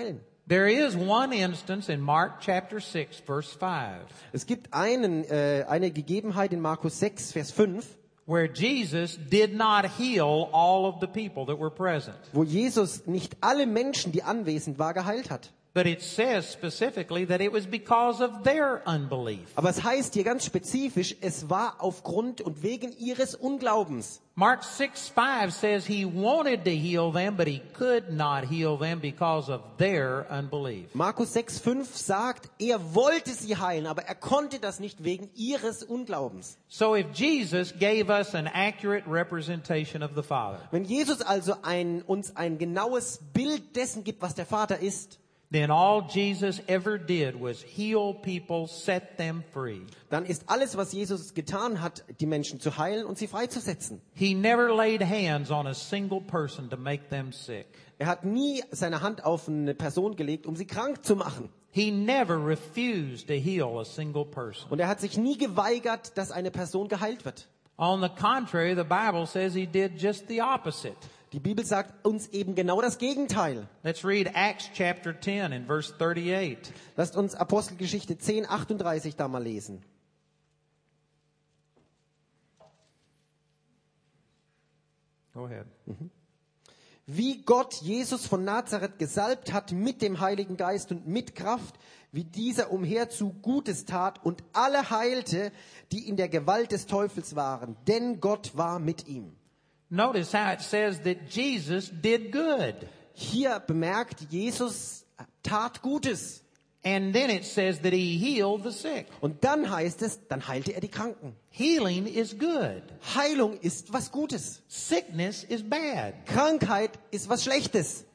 There is one instance in Mark chapter six, verse five, Es gibt einen, äh, eine Gegebenheit in Markus sechs, Vers fünf, where Jesus did not heal all of the people that were present. wo Jesus nicht alle Menschen, die anwesend waren, geheilt hat. But it says specifically that it was because of their unbelief. Aber es heißt hier ganz spezifisch, es war aufgrund und wegen ihres Unglaubens. Mark six five says he wanted to heal them, but he could not heal them because of their unbelief. Markus sechs fünf sagt, er wollte sie heilen, aber er konnte das nicht wegen ihres Unglaubens. So if Jesus gave us an accurate representation of the Father, Wenn Jesus also ein, uns ein genaues Bild dessen gibt, was der Vater ist, then all Jesus ever did was heal people, set them free. dann ist alles, was Jesus getan hat, die Menschen zu heilen und sie freizusetzen. He never laid hands on a single person to make them sick. Er hat nie seine Hand auf eine Person gelegt, um sie krank zu machen. He never refused to heal a single person. Und er hat sich nie geweigert, dass eine Person geheilt wird. On the contrary, the Bible says he did just the opposite. Die Bibel sagt uns eben genau das Gegenteil. Let's read Acts chapter ten in verse thirty-eight. Lasst uns Apostelgeschichte zehn achtunddreißig da mal lesen. Go ahead. Wie Gott Jesus von Nazareth gesalbt hat mit dem Heiligen Geist und mit Kraft, wie dieser umherzu Gutes tat und alle heilte, die in der Gewalt des Teufels waren, denn Gott war mit ihm. Notice how it says that Jesus did good. Hier bemerkt, Jesus tat Gutes. And then it says that he healed the sick. Und dann heißt es, dann heilte er die Kranken. Healing is good. Heilung ist was Gutes. Sickness is bad. Krankheit ist was Schlechtes.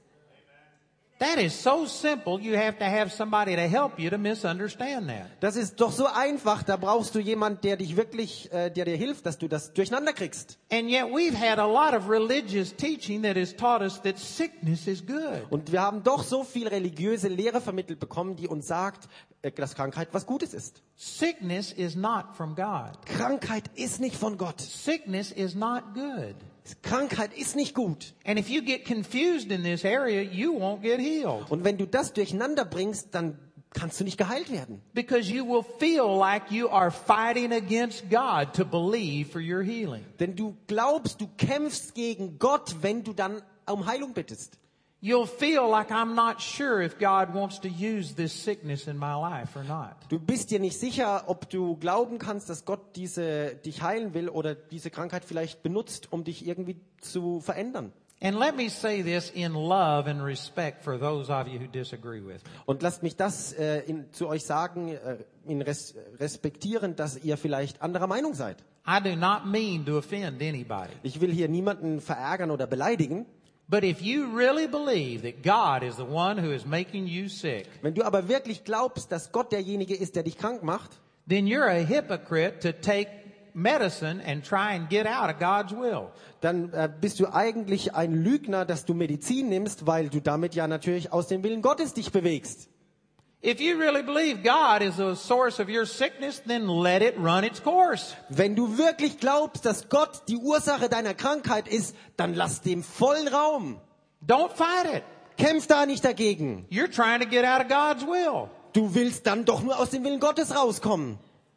That is so simple, you have to have somebody to help you to misunderstand that. Das ist doch so einfach, da brauchst du jemand, der dich wirklich, äh, der dir hilft, dass du das durcheinander kriegst. And yet we've had a lot of religious teaching that has taught us that sickness is good. Und wir haben doch so viel religiöse Lehre vermittelt bekommen, die uns sagt, äh, dass Krankheit was Gutes ist. Sickness is not from God. Krankheit ist nicht von Gott. Sickness is not good. Krankheit ist nicht gut. And if you get confused in this area, you won't get healed. Und wenn du das durcheinander bringst, dann kannst du nicht geheilt werden. Because you will feel like you are fighting against God to believe for your healing. Denn du glaubst, du kämpfst gegen Gott, wenn du dann um Heilung bittest. You'll feel like I'm not sure if God wants to use this sickness in my life or not. Du bist dir nicht sicher, ob du glauben kannst, dass Gott diese dich heilen will oder diese Krankheit vielleicht benutzt, um dich irgendwie zu verändern. And let me say this in love and respect for those of you who disagree with me. Und lasst mich das äh, in, zu euch sagen, äh, in res, respektieren, dass ihr vielleicht anderer Meinung seid. I do not mean to offend anybody. Ich will hier niemanden verärgern oder beleidigen. But if you really believe that God is the one who is making you sick, Wenn du aber wirklich glaubst, dass Gott derjenige ist, der dich krank macht, then you're a hypocrite to take medicine and try and get out of God's will. dann äh, bist du eigentlich ein Lügner, dass du Medizin nimmst, weil du damit ja natürlich aus dem Willen Gottes dich bewegst. If you really believe God is the source of your sickness, then let it run its course. Wenn du wirklich glaubst, dass Gott die Ursache deiner Krankheit ist, dann lass dem vollen Raum. Don't fight it. Kämpf da nicht dagegen. You're trying to get out of God's will. Du willst dann doch nur aus dem Willen Gottes rauskommen.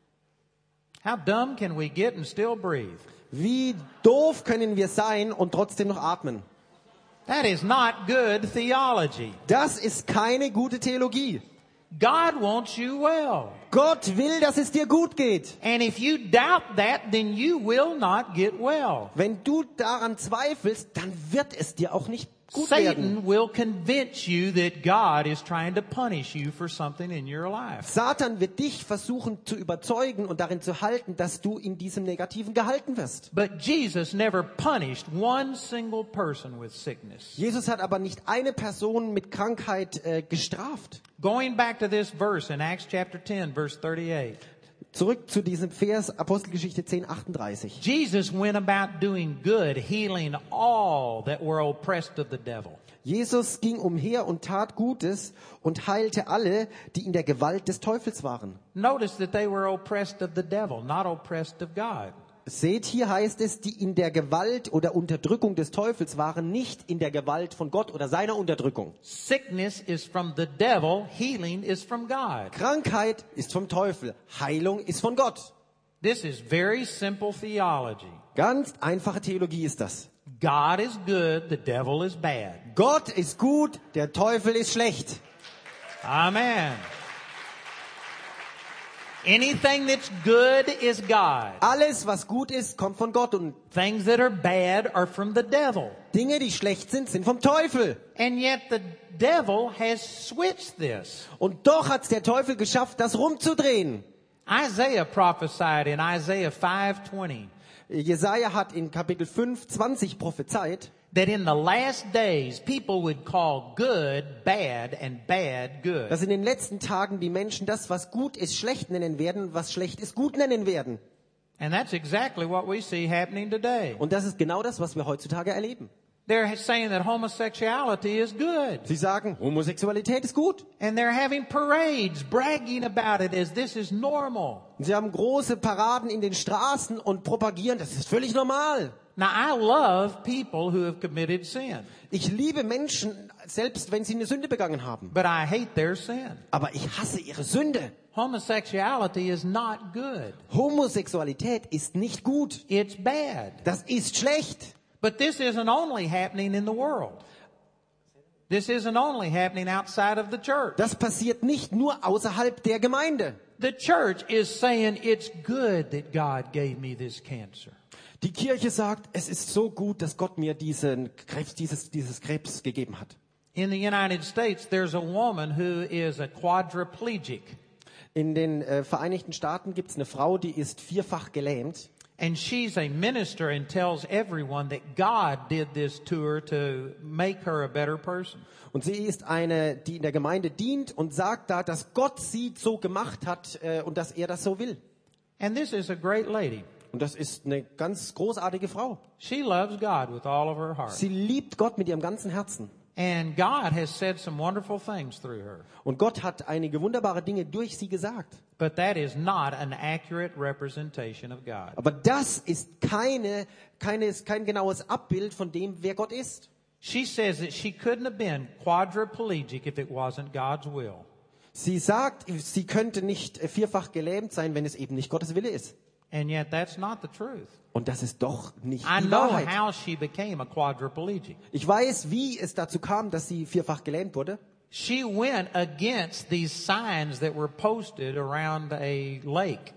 How dumb can we get and still breathe? Wie doof können wir sein und trotzdem noch atmen? That is not good theology. Das ist keine gute Theologie. God wants you well. Gott will, dass es dir gut geht. And if you doubt that, then you will not get well. Wenn du daran zweifelst, dann wird es dir auch nicht gut werden. Satan will convince you that God is trying to punish you for something in your life. Satan wird dich versuchen zu überzeugen und darin zu halten, dass du in diesem Negativen gehalten wirst. But Jesus never punished one single person with sickness. Jesus hat aber nicht eine Person mit Krankheit äh, gestraft. Going back to this verse in Acts chapter ten, verse thirty-eight. Zurück zu diesem Vers, Apostelgeschichte zehn achtunddreißig. Jesus went about doing good, healing all that were oppressed of the devil. Jesus ging umher und tat Gutes und heilte alle, die in der Gewalt des Teufels waren. Notice that they were oppressed of the devil, not oppressed of God. Seht, hier heißt es, die in der Gewalt oder Unterdrückung des Teufels waren, nicht in der Gewalt von Gott oder seiner Unterdrückung. Sickness is from the devil, healing is from God. Krankheit ist vom Teufel, Heilung ist von Gott. This is very simple theology. Ganz einfache Theologie ist das. God is good, the devil is bad. Gott ist gut, der Teufel ist schlecht. Amen. Anything that's good is God. Alles, was gut ist, kommt von Gott und Things that are bad are from the devil. Dinge, die schlecht sind, sind vom Teufel. And yet the devil has switched this. Und doch hat es der Teufel geschafft, das rumzudrehen. Isaiah prophesied in Isaiah five twenty Jesaja hat in Kapitel fünf, zwanzig prophezeit, that in the last days people would call good bad and bad good. dass in den letzten Tagen die Menschen das, was gut ist, schlecht nennen werden, was schlecht ist, gut nennen werden. And that's exactly what we see happening today. Und das ist genau das, was wir heutzutage erleben. They're saying that homosexuality is good. Sie sagen, Homosexualität ist gut. And they're having parades bragging about it as this is normal. Und sie haben große Paraden in den Straßen und propagieren, das ist völlig normal. Now I love people who have committed sin, Ich liebe Menschen, selbst wenn sie eine Sünde begangen haben. but I hate their sin. Aber ich hasse ihre Sünde. Homosexuality is not good. Homosexualität ist nicht gut. It's bad. Das ist schlecht. But this isn't only happening in the world. This isn't only happening outside of the church. Das passiert nicht nur außerhalb der Gemeinde. The church is saying it's good that God gave me this cancer. Die Kirche sagt, es ist so gut, dass Gott mir diesen Krebs, dieses, dieses Krebs gegeben hat. In the United States, there's a woman who is a quadriplegic. In den äh, Vereinigten Staaten gibt es eine Frau, die ist vierfach gelähmt. And she's a minister and tells everyone that God did this to her to make her a better person. Und sie ist eine, die in der Gemeinde dient und sagt da, dass Gott sie so gemacht hat äh, und dass er das so will. And this is a great lady. Und das ist eine ganz großartige Frau. She loves God with all of her heart. Sie liebt Gott mit ihrem ganzen Herzen. And God has said some wonderful things through her. Und Gott hat einige wunderbare Dinge durch sie gesagt. But that is not an accurate representation of God. Aber das ist keine, keine, kein genaues Abbild von dem, wer Gott ist. She says that she couldn't have been quadriplegic if it wasn't God's will. Sie sagt, sie könnte nicht vierfach gelähmt sein, wenn es eben nicht Gottes Wille ist. And yet that's not the truth. Und das ist doch nicht I die know Wahrheit. how she became a quadriplegic. Ich weiß, wie es dazu kam, dass sie vierfach gelähmt wurde. She went against these signs that were posted around a lake.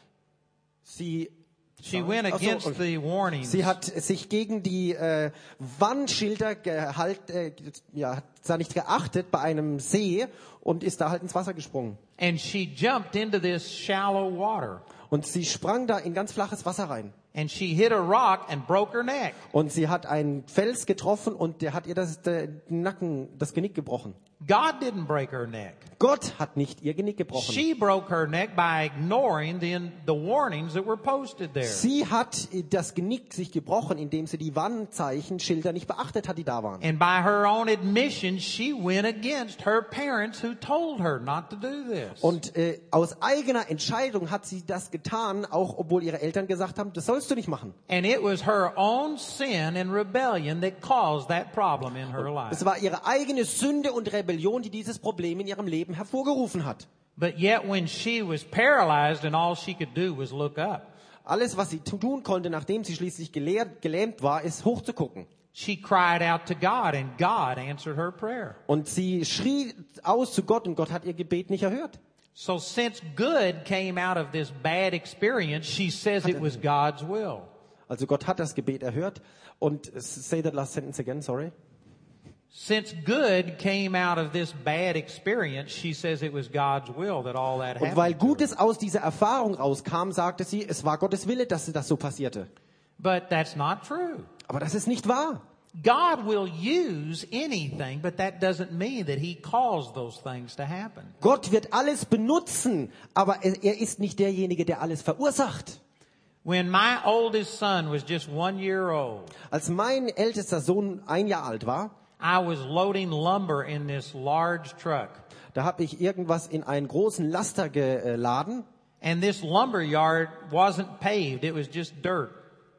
Sie, She went Ach so, against und the warnings. sie hat sich gegen die äh, Warnschilder gehalt, äh, ja, hat da nicht geachtet bei einem See und ist da halt ins Wasser gesprungen. And she jumped into this shallow water. Und sie sprang da in ganz flaches Wasser rein. And she hit a rock and broke her neck. Und sie hat einen Fels getroffen und der hat ihr das der Nacken, das Genick gebrochen. God didn't break her neck. Gott hat nicht ihr Genick gebrochen. She broke her neck by ignoring the, the warnings that were posted there. Sie hat das Genick sich gebrochen, indem sie die Warnzeichen, Schilder nicht beachtet hat, die da waren. And by her own admission, she went against her parents who told her not to do this. Und äh, aus eigener Entscheidung hat sie das getan, auch obwohl ihre Eltern gesagt haben, das sollst du nicht machen. And it was her own sin and rebellion that caused that problem in her life. Es war ihre eigene Sünde und Rebellion, die dieses Problem in ihrem Leben hervorgerufen hat. But yet when she was paralyzed and all she could do was look up, Alles, was sie tun konnte, nachdem sie schließlich gelehrt, gelähmt war, ist hochzugucken. she cried out to God and God answered her prayer. Und sie schrie aus zu Gott und Gott hat ihr Gebet nicht erhört. So since good came out of this bad experience, she says it was God's will. Also Gott hat das Gebet erhört. Und say that last sentence again, sorry. Since good came out of this bad experience, she says it was God's will that all that Und weil happened. to her. Gutes aus dieser Erfahrung rauskam, sagte sie, es war Gottes Wille, dass das so passierte. But that's not true. Aber das ist nicht wahr. God will use anything, but that doesn't mean that He caused those things to happen. Gott wird alles benutzen, aber er er ist nicht derjenige, der alles verursacht. When my oldest son was just one year old, Als mein ältester Sohn ein Jahr alt war, I was loading lumber in this large truck. da habe ich irgendwas in einen großen Laster geladen. And this lumber yard wasn't paved, it was just dirt.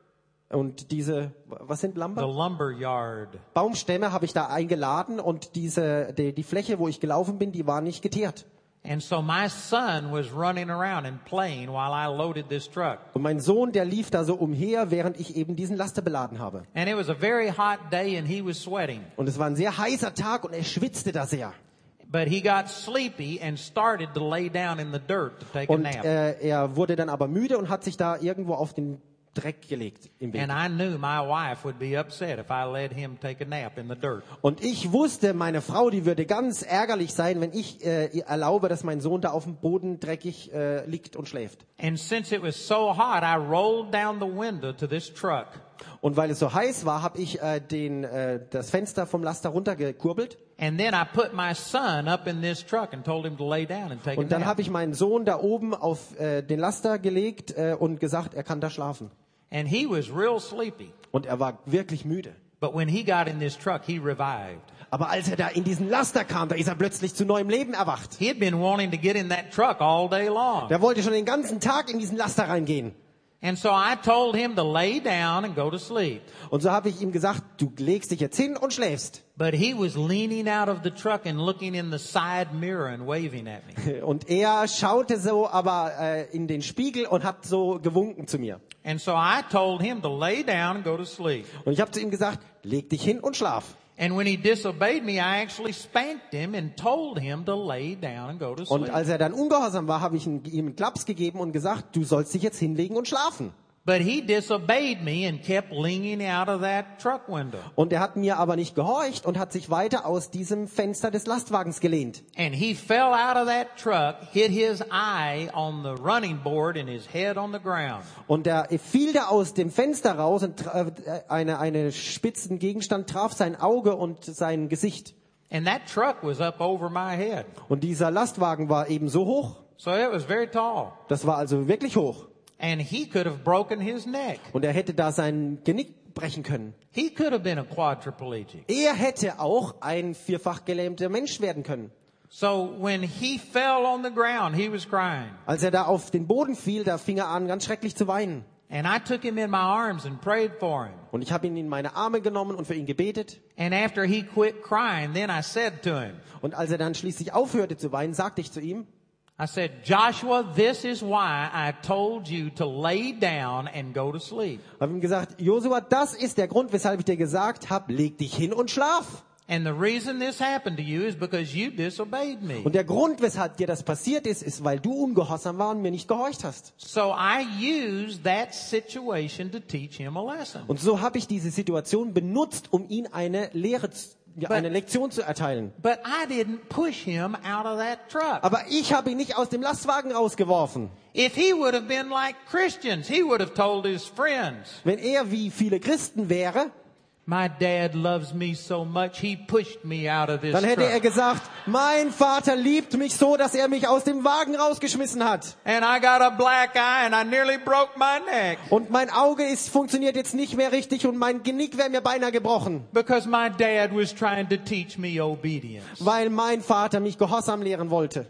Und diese, was sind The Lumber? lumber yard. Baumstämme habe ich da eingeladen und diese, die, die Fläche, wo ich gelaufen bin, die war nicht geteert. And so my son was running around and playing while I loaded this truck. Und mein Sohn, der lief da so umher, während ich eben diesen Laster beladen habe. And it was a very hot day and he was sweating. Und es war ein sehr heißer Tag und er schwitzte da sehr. But he got sleepy and started to lay down in the dirt to take a Und nap. äh, er wurde dann aber müde und hat sich da irgendwo auf den Dreck gelegt im Weg. And I knew my wife would be upset if I let him take a nap in the dirt. Und ich wusste, meine Frau, die würde ganz ärgerlich sein, wenn ich äh, ihr erlaube, dass mein Sohn da auf dem Boden dreckig äh, liegt und schläft. And since it was so hot, I rolled down the window to this truck. Und weil es so heiß war, habe ich äh, den, äh, das Fenster vom Laster runtergekurbelt. And then I put my son up in this truck and told him to lay down and take a Und dann nap. habe ich meinen Sohn da oben auf äh, den Laster gelegt äh, und gesagt, er kann da schlafen. And he was real sleepy. Und er war wirklich müde. But when he got in this truck, he revived. Aber als er da in diesen Laster kam, da ist er plötzlich zu neuem Leben erwacht. He had been wanting to get in that truck all day long. Der wollte schon den ganzen Tag in diesen Laster reingehen. And so I told him to lay down and go to sleep. Und so habe ich ihm gesagt, du legst dich jetzt hin und schläfst. But he was leaning out of the truck and looking in the side mirror and waving at me. Und er schaute so aber äh, in den Spiegel und hat so gewunken zu mir. And so I told him to lay down and go to sleep. Und ich habe zu ihm gesagt, leg dich hin und schlaf. And when he disobeyed me, I actually spanked him and told him to lay down and go to Und sleep. als er dann ungehorsam war, habe ich ihm einen Klaps gegeben und gesagt, du sollst dich jetzt hinlegen und schlafen. But he disobeyed me and kept leaning out of that truck window. Und er hat mir aber nicht gehorcht und hat sich weiter aus diesem Fenster des Lastwagens gelehnt. And he fell out of that truck, hit his eye on the running board and his head on the ground. Und er fiel da aus dem Fenster raus und tra- äh, eine, eine spitzen Gegenstand traf sein Auge und sein Gesicht. And that truck was up over my head. Und dieser Lastwagen war eben so hoch. So it was very tall. Das war also wirklich hoch. And he could have broken his neck. Und er hätte da sein Genick brechen können. He could have been a quadriplegic. Er hätte auch ein vierfach gelähmter Mensch werden können. So when he fell on the ground, he was crying. Als er da auf den Boden fiel, da fing er an, ganz schrecklich zu weinen. And I took him in my arms and prayed for him. Und ich habe ihn in meine Arme genommen und für ihn gebetet. And after he quit crying, then I said to him, Und als er dann schließlich aufhörte zu weinen, sagte ich zu ihm, I said, Joshua, this is why I told you to lay down and go to sleep. habe ihm gesagt, Josua, das ist der Grund, weshalb ich dir gesagt habe, leg dich hin und schlaf. And the reason this happened to you is because you disobeyed me. Und der Grund, weshalb dir das passiert ist, ist, weil du ungehorsam war und mir nicht gehorcht hast. So I used that situation to teach him a lesson. Und so habe ich diese Situation benutzt, um ihm eine Lehre, zu- ja, eine Lektion zu erteilen. But I didn't push him out of that truck. Aber ich habe ihn nicht aus dem Lastwagen rausgeworfen. If he would have been like Christians, he would have told his friends, Wenn er wie viele Christen wäre, my dad loves me so much, he pushed me out of this dann hätte er truck. gesagt, mein Vater liebt mich so, dass er mich aus dem Wagen rausgeschmissen hat. And I got a black eye and I nearly broke my neck Und mein Auge ist, funktioniert jetzt nicht mehr richtig und mein Genick wäre mir beinahe gebrochen, because my dad was trying to teach me obedience. weil mein Vater mich Gehorsam lehren wollte.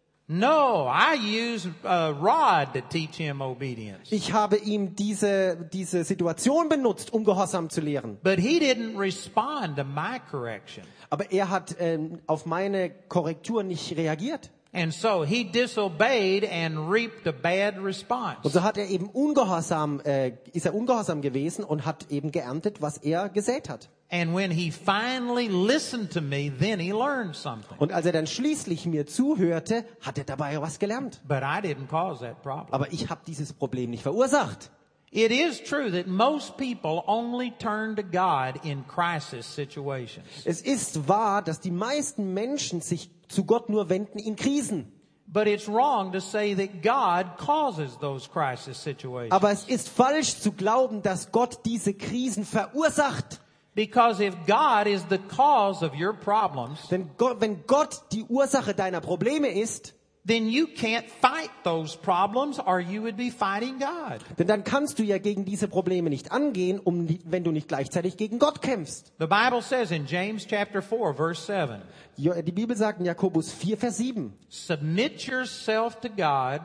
No, I used a rod to teach him obedience. Ich habe ihm diese, diese Situation benutzt, um Gehorsam zu lehren. But he didn't respond to my correction. Aber er hat ähm, auf meine Korrektur nicht reagiert. And so he disobeyed and reaped a bad response. Und so hat er eben ungehorsam, äh, ist er ungehorsam gewesen und hat eben geerntet, was er gesät hat. And when he finally listened to me, then he learned something. Und als er dann schließlich mir zuhörte, hat er dabei was gelernt. But I didn't cause that problem. Aber ich habe dieses Problem nicht verursacht. It is true that most people only turn to God in crisis situations. Es ist wahr, dass die meisten Menschen sich zu Gott nur wenden in Krisen. But it's wrong to say that God causes those crisis situations. Aber es ist falsch zu glauben, dass Gott diese Krisen verursacht. Because if God is the cause of your problems, Denn Gott, wenn Gott die Ursache deiner Probleme ist, then you can't fight those problems or you would be fighting God. denn dann kannst du ja gegen diese Probleme nicht angehen, um, die- wenn du nicht gleichzeitig gegen Gott kämpfst. The Bible says in James chapter four verse seven, Jo- Die Bibel sagt in Jakobus vier, Vers sieben, submit yourself to God,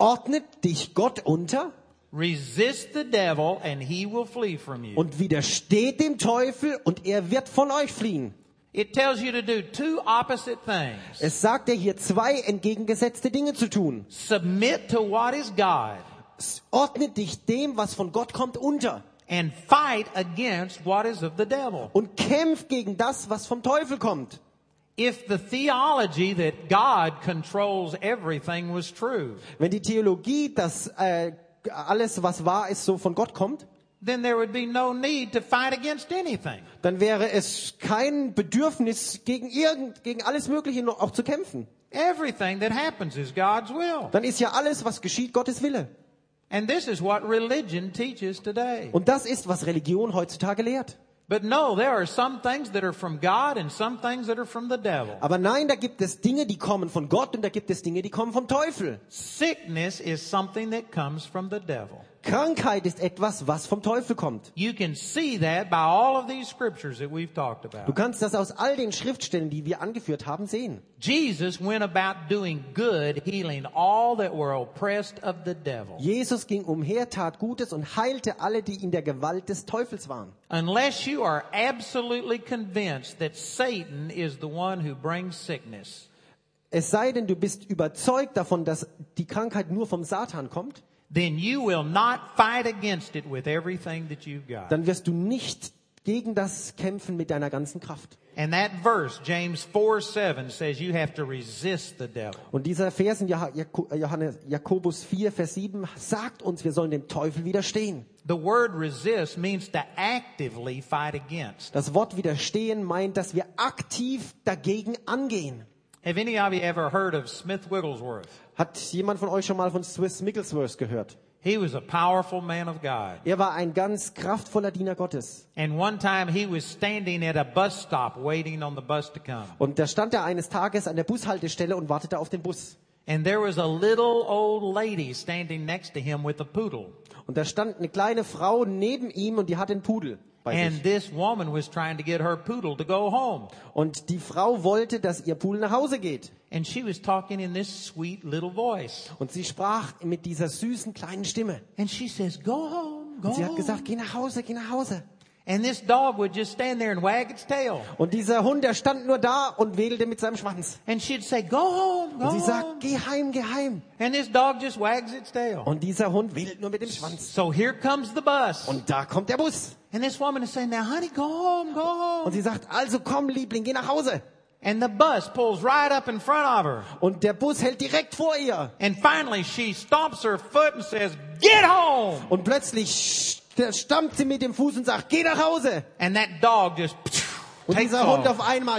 Ordnet dich Gott unter Resist the devil and he will flee from you. und widersteht dem Teufel und er wird von euch fliehen. It tells you to do two opposite things. Es sagt dir hier zwei entgegengesetzte Dinge zu tun. Submit to what is God Ordne dich dem, was von Gott kommt, unter. and fight against what is of the devil. Und kämpf gegen das, was vom Teufel kommt. If the theology that God controls everything was true, Wenn die Theologie, dass äh, alles, was wahr ist, so von Gott kommt, then there would be no need to fight against anything. dann wäre es kein Bedürfnis, gegen irgend, gegen alles Mögliche noch auch zu kämpfen. Everything that happens is God's will. Dann ist ja alles, was geschieht, Gottes Wille. And this is what religion teaches today. Und das ist, was Religion heutzutage lehrt. But no, there are some things that are from God and some things that are from the devil. Aber nein, da gibt es Dinge, die kommen von Gott und da gibt es Dinge, die kommen vom Teufel. Sickness is something that comes from the devil. Krankheit ist etwas, was vom Teufel kommt. You can see that by all of these scriptures that we've talked Du about. kannst das aus all den Schriftstellen, die wir angeführt haben, sehen. Jesus went about doing good, healing all that were oppressed of the devil. Jesus ging umher, tat Gutes und heilte alle, die in der Gewalt des Teufels waren. Unless you are absolutely convinced that Satan is the one who brings sickness, Es sei denn, du bist überzeugt davon, dass die Krankheit nur vom Satan kommt, then you will not fight against it with everything that you've got. dann wirst du nicht gegen das kämpfen mit deiner ganzen Kraft. And that verse, James four seven, says you have to resist the devil. Und dieser Vers in Jah- Jako- Johannes, Jakobus vier, Vers sieben sagt uns, wir sollen dem Teufel widerstehen. The word resist means to actively fight against. Das Wort widerstehen meint, dass wir aktiv dagegen angehen. Have any of you ever heard of Smith Wigglesworth? Hat jemand von euch schon mal von Swiss Micklesworth gehört? He was a powerful man of God. Er war ein ganz kraftvoller Diener Gottes. And one time he was standing at a bus stop waiting on the bus to come. Und da stand er eines Tages an der Bushaltestelle und wartete auf den Bus. And there was a little old lady standing next to him with a poodle. Und da stand eine kleine Frau neben ihm und die hatte einen Pudel bei And sich. this woman was trying to get her poodle to go home. Und die Frau wollte, dass ihr Pudel nach Hause geht. And she was talking in this sweet little voice. Und sie sprach mit dieser süßen kleinen Stimme. And she says, go home, go Und sie hat home. gesagt, geh nach Hause, geh nach Hause. And this dog would just stand there and wag its tail. Und dieser Hund, der stand nur da und wedelte mit seinem Schwanz. And she'd say, go home, go Und sie home. sagt, geh heim, geh heim. And this dog just wags its tail. Und dieser Hund wedelt nur mit dem Schwanz. So here comes the bus. Und da kommt der Bus. And this woman is saying, now honey, go home, go home. Und sie sagt, also komm, Liebling, geh nach Hause. And the bus pulls right up in front of her. Und der Bus hält direkt vor ihr. And finally she stomps her foot and says, get home. Und plötzlich stammt sie mit dem Fuß und sagt, geh nach Hause. And that dog just Und takes dieser Hund off. auf einmal.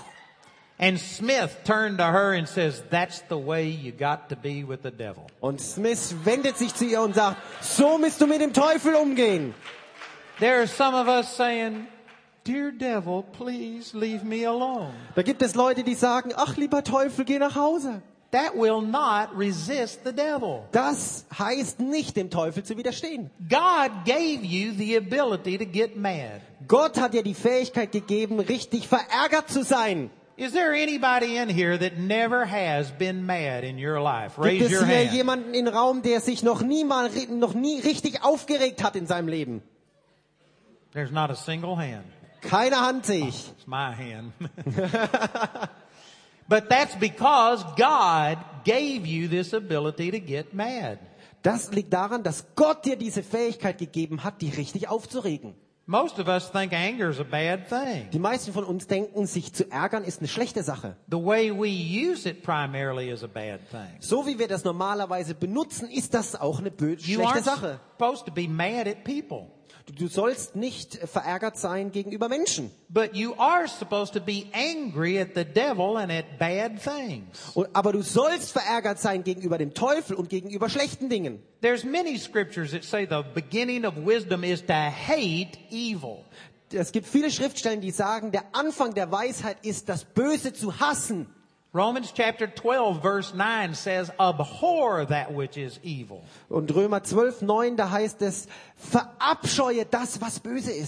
And Smith turned to her and says, that's the way you got to be with the devil. Und Smith wendet sich zu ihr und sagt, so musst du mit dem Teufel umgehen. There are some of us saying, dear devil, please leave me alone. Da gibt es Leute, die sagen, ach lieber Teufel, geh nach Hause. That will not resist the devil. Das heißt nicht, dem Teufel zu widerstehen. God gave you the ability to get mad. Gott hat dir die Fähigkeit gegeben, richtig verärgert zu sein. Is there anybody in here that never has been mad in your life? Gibt Raise es your hier hand. jemanden im Raum, der sich noch nie mal, noch nie richtig aufgeregt hat in seinem Leben? There's not a single hand. Keine Hand sehe ich. It's my hand. But that's because God gave you this ability to get mad. Das liegt daran, dass Gott dir diese Fähigkeit gegeben hat, dich richtig aufzuregen. Most of us think anger is a bad thing. Die meisten von uns denken, sich zu ärgern ist eine schlechte Sache. The way we use it primarily is a bad thing. So wie wir das normalerweise benutzen, ist das auch eine bö- You schlechte aren't Sache. supposed to be mad at people. Du, du sollst nicht verärgert sein gegenüber Menschen. But you are supposed to be angry at the devil and at bad things. Und, aber du sollst verärgert sein gegenüber dem Teufel und gegenüber schlechten Dingen. There's many scriptures that say the beginning of wisdom is to hate evil. Es gibt viele Schriftstellen, die sagen, der Anfang der Weisheit ist, das Böse zu hassen. Romans chapter twelve verse nine says, abhor that which is evil. Und Römer zwölf, neun, da heißt es, verabscheue das, was böse ist.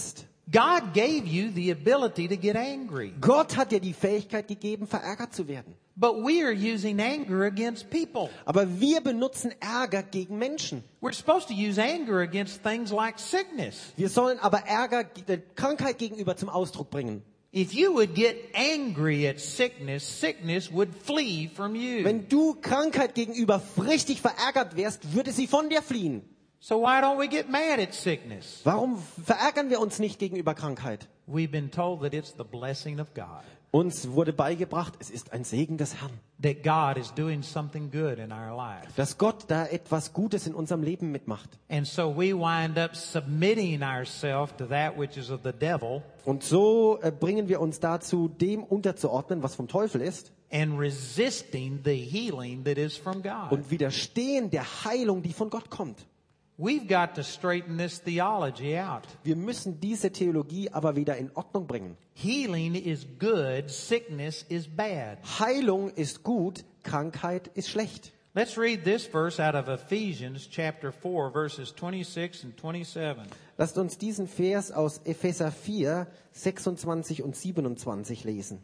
God gave you the ability to get angry. Gott hat dir die Fähigkeit gegeben, verärgert zu werden. But we are using anger against people. Aber wir benutzen Ärger gegen Menschen. We're supposed to use anger against things like sickness. Wir sollen aber Ärger der Krankheit gegenüber zum Ausdruck bringen. If you would get angry at sickness, sickness would flee from you. Wenn du Krankheit gegenüber richtig verärgert wärst, würde sie von dir fliehen. So why don't we get mad at sickness? Warum verärgern wir uns nicht gegenüber Krankheit? We've been told that it's the blessing of God. Uns wurde beigebracht, es ist ein Segen des Herrn. That God is doing something good in our life. Dass Gott da etwas Gutes in unserem Leben mitmacht. And so we wind up submitting ourselves to that which is of the devil. Und so äh, bringen wir uns dazu, dem unterzuordnen, was vom Teufel ist. And resisting the healing that is from God. Und widerstehen der Heilung, die von Gott kommt. We've got to straighten this theology out. Wir müssen diese Theologie aber wieder in Ordnung bringen. Healing is good, sickness is bad. Heilung ist gut, Krankheit ist schlecht. Let's read this verse out of Ephesians chapter four verses twenty-six and twenty-seven. Lasst uns diesen Vers aus Epheser vier, sechsundzwanzig und siebenundzwanzig lesen.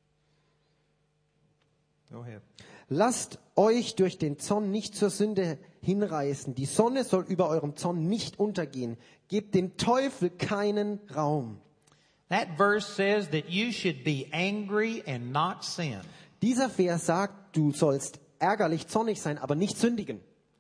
Go ahead. Lasst euch durch den Zorn nicht zur Sünde hinreißen. Die Sonne soll über eurem Zorn nicht untergehen. Gebt dem Teufel keinen Raum. That verse says that you should be angry and not sin. Dieser Vers sagt, du sollst ärgerlich, zornig sein, aber nicht sündigen.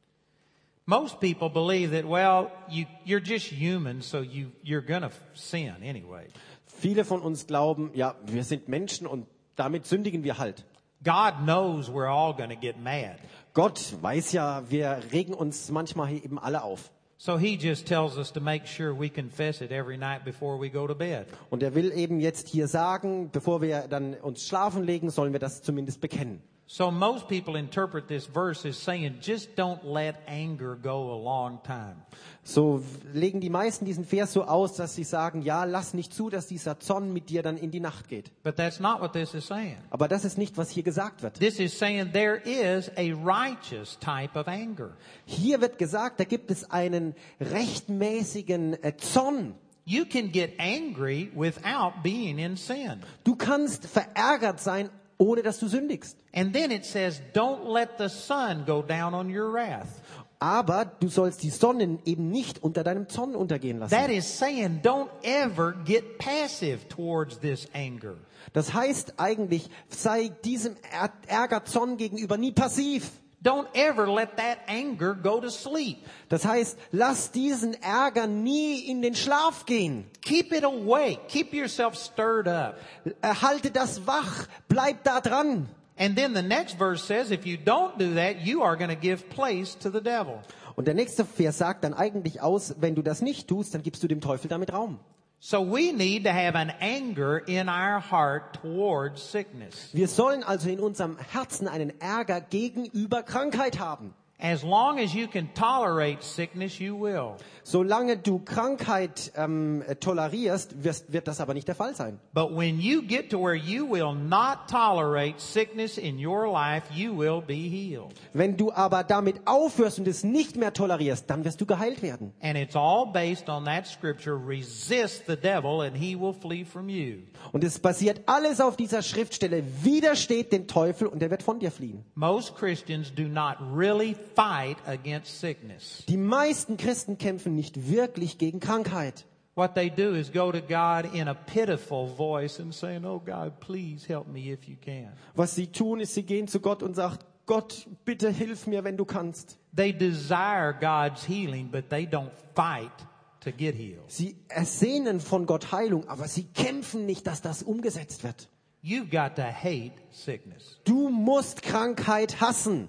Most people believe that, well, you, you're just human, so you, you're gonna sin anyway. Viele von uns glauben, ja, wir sind Menschen und damit sündigen wir halt. God knows we're all going to get mad. Gott weiß ja, wir regen uns manchmal eben alle auf. So he just tells us to make sure we confess it every night before we go to bed. Und er will eben jetzt hier sagen, bevor wir dann uns schlafen legen, sollen wir das zumindest bekennen. So most people interpret this verse as saying, just don't let anger go a long time. So legen die meisten diesen Vers so aus, dass sie sagen, ja, lass nicht zu, dass dieser Zorn mit dir dann in die Nacht geht. But that's not what this is saying. Aber das ist nicht, was hier gesagt wird. This is saying there is a righteous type of anger. Hier wird gesagt, da gibt es einen rechtmäßigen äh, Zorn. You can get angry without being in sin. Du kannst verärgert sein, ohne dass du sündigst. And then it says, don't let the sun go down on your wrath. Aber du sollst die Sonne eben nicht unter deinem Zorn untergehen lassen. That is saying, don't ever get passive towards this anger. Das heißt eigentlich, sei diesem Ä- Ärger, Zorn gegenüber nie passiv. Don't ever let that anger go to sleep. Das heißt, lass diesen Ärger nie in den Schlaf gehen. Keep it awake. Keep yourself stirred up. Erhalte das wach, bleib da dran. And then the next verse says, if you don't do that, you are going to give place to the devil. Und der nächste Vers sagt dann eigentlich aus, wenn du das nicht tust, dann gibst du dem Teufel damit Raum. So we need to have an anger in our heart towards sickness. Wir sollen also in unserem Herzen einen Ärger gegenüber Krankheit haben. As long as you can tolerate sickness, you will. Solange du Krankheit ähm, tolerierst, wirst, wird das aber nicht der Fall sein. But when you get to where you will not tolerate sickness in your life, you will be healed. Wenn du aber damit aufhörst und es nicht mehr tolerierst, dann wirst du geheilt werden. And it's all based on that scripture, resist the devil and he will flee from you. Und es basiert alles auf dieser Schriftstelle. Widersteht dem Teufel und er wird von dir fliehen. Most Christians do not really fight against sickness. Die meisten Christen kämpfen nicht wirklich gegen Krankheit. What they do is go to God in a pitiful voice and saying, "Oh God, please help me if you can." Was sie tun, ist, sie gehen zu Gott und sagen, Gott, bitte hilf mir, wenn du kannst. They desire God's healing, but they don't fight to get healed. Sie ersehnen von Gott Heilung, aber sie kämpfen nicht, dass das umgesetzt wird. You've got to hate sickness. Du musst Krankheit hassen.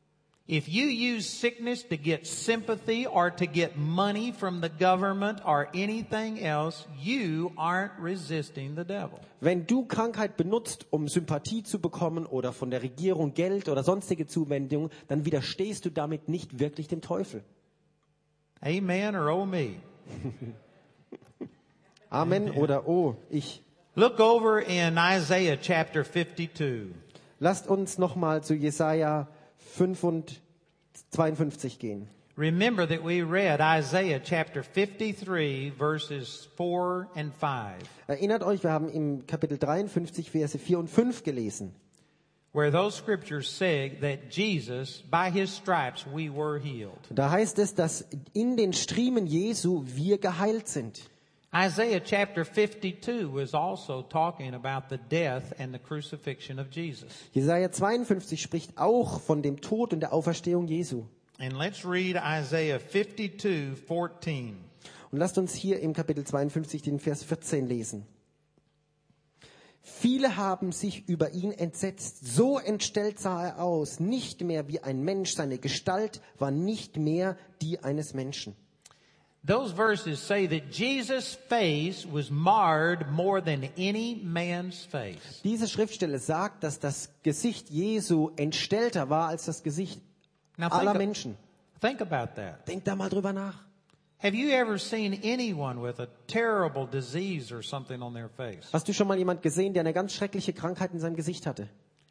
If you use sickness to get sympathy or to get money from the government or anything else, you aren't resisting the devil. Wenn du Krankheit benutzt, um Sympathie zu bekommen oder von der Regierung Geld oder sonstige Zuwendungen, dann widerstehst du damit nicht wirklich dem Teufel. Amen or oh me? Amen oder oh, ich. Look over in Isaiah chapter fifty-two. Lasst uns nochmal zu Jesaja zweiundfünfzig gehen. Remember that we read Isaiah chapter fifty-three verses four and five, Erinnert euch, wir haben im Kapitel dreiundfünfzig, Verse vier und fünf gelesen, where those scriptures say that Jesus, by his stripes, we were healed. Da heißt es, dass in den Striemen Jesu wir geheilt sind. Isaiah chapter fifty-two was also talking about the death and the crucifixion of Jesus. Jesaja zweiundfünfzig spricht auch von dem Tod und der Auferstehung Jesu. And let's read Isaiah fifty-two fourteen. Und lasst uns hier im Kapitel zweiundfünfzig den Vers vierzehn lesen. Viele haben sich über ihn entsetzt. So entstellt sah er aus. Nicht mehr wie ein Mensch. Seine Gestalt war nicht mehr die eines Menschen. Those verses say that Jesus' face was marred more than any man's face. Diese Schriftstelle sagt, dass das Gesicht Jesu entstellter war als das Gesicht Now aller think, Menschen. think about that. Denkt da mal drüber nach. Have you ever seen anyone with a terrible disease or something on their face? Hast du schon mal jemand gesehen, der eine ganz schreckliche Krankheit in seinem Gesicht hatte?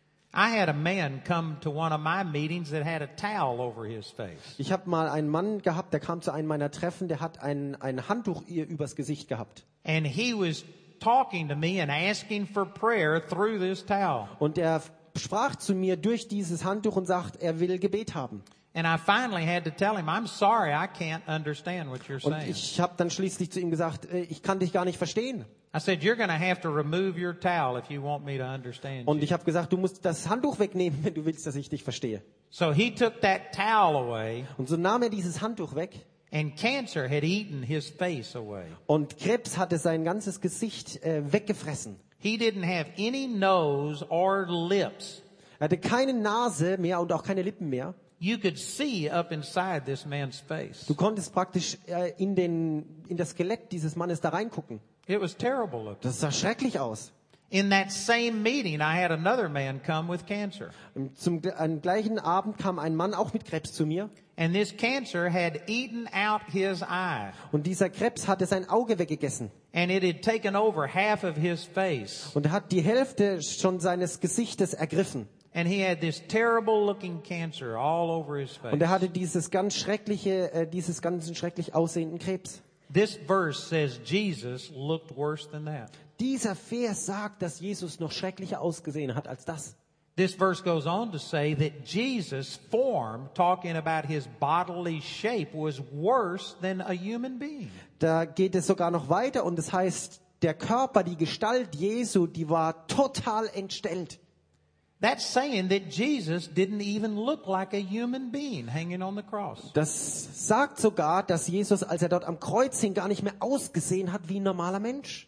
I had a man come to one of my meetings that had a towel over his face. Ich habe mal einen Mann gehabt, der kam zu einem meiner Treffen, der hat ein, ein Handtuch ihr übers Gesicht gehabt. And he was talking to me and asking for prayer through this towel. Und er sprach zu mir durch dieses Handtuch und sagt, er will Gebet haben. And I finally had to tell him, I'm sorry, I can't understand what you're Und saying. ich habe dann schließlich zu ihm gesagt, äh, ich kann dich gar nicht verstehen. I said, you're going to have to remove your towel if you want me to understand Und you. ich habe gesagt, du musst das Handtuch wegnehmen, wenn du willst, dass ich dich verstehe. So he took that towel away, Und so nahm er dieses Handtuch weg and cancer had eaten his face away. und Krebs hatte sein ganzes Gesicht äh, weggefressen. He didn't have any nose or lips. Er hatte keine Nase mehr und auch keine Lippen mehr. You could see up inside this man's face. Du konntest praktisch äh, in, den, in das Skelett dieses Mannes da reingucken. It was terrible looking. Das sah schrecklich aus. In that same meeting, I had another man come with cancer. Und zum am gleichen Abend kam ein Mann auch mit Krebs zu mir. And this cancer had eaten out his eye. Und dieser Krebs hatte sein Auge weggegessen. And it had taken over half of his face. Und er hat die Hälfte schon seines Gesichtes ergriffen. And he had this terrible looking cancer all over his face. Und er hatte dieses ganz schreckliche, äh, dieses ganz schrecklich aussehenden Krebs. This verse says Jesus looked worse than that. Dieser Vers sagt, dass Jesus noch schrecklicher ausgesehen hat als das. This verse goes on to say that Jesus' form, talking about his bodily shape, was worse than a human being. Da geht es sogar noch weiter und es heißt, der Körper, die Gestalt Jesu, die war total entstellt. That's saying that Jesus didn't even look like a human being hanging on the cross. Das sagt sogar, dass Jesus, als er dort am Kreuz hing, gar nicht mehr ausgesehen hat wie ein normaler Mensch.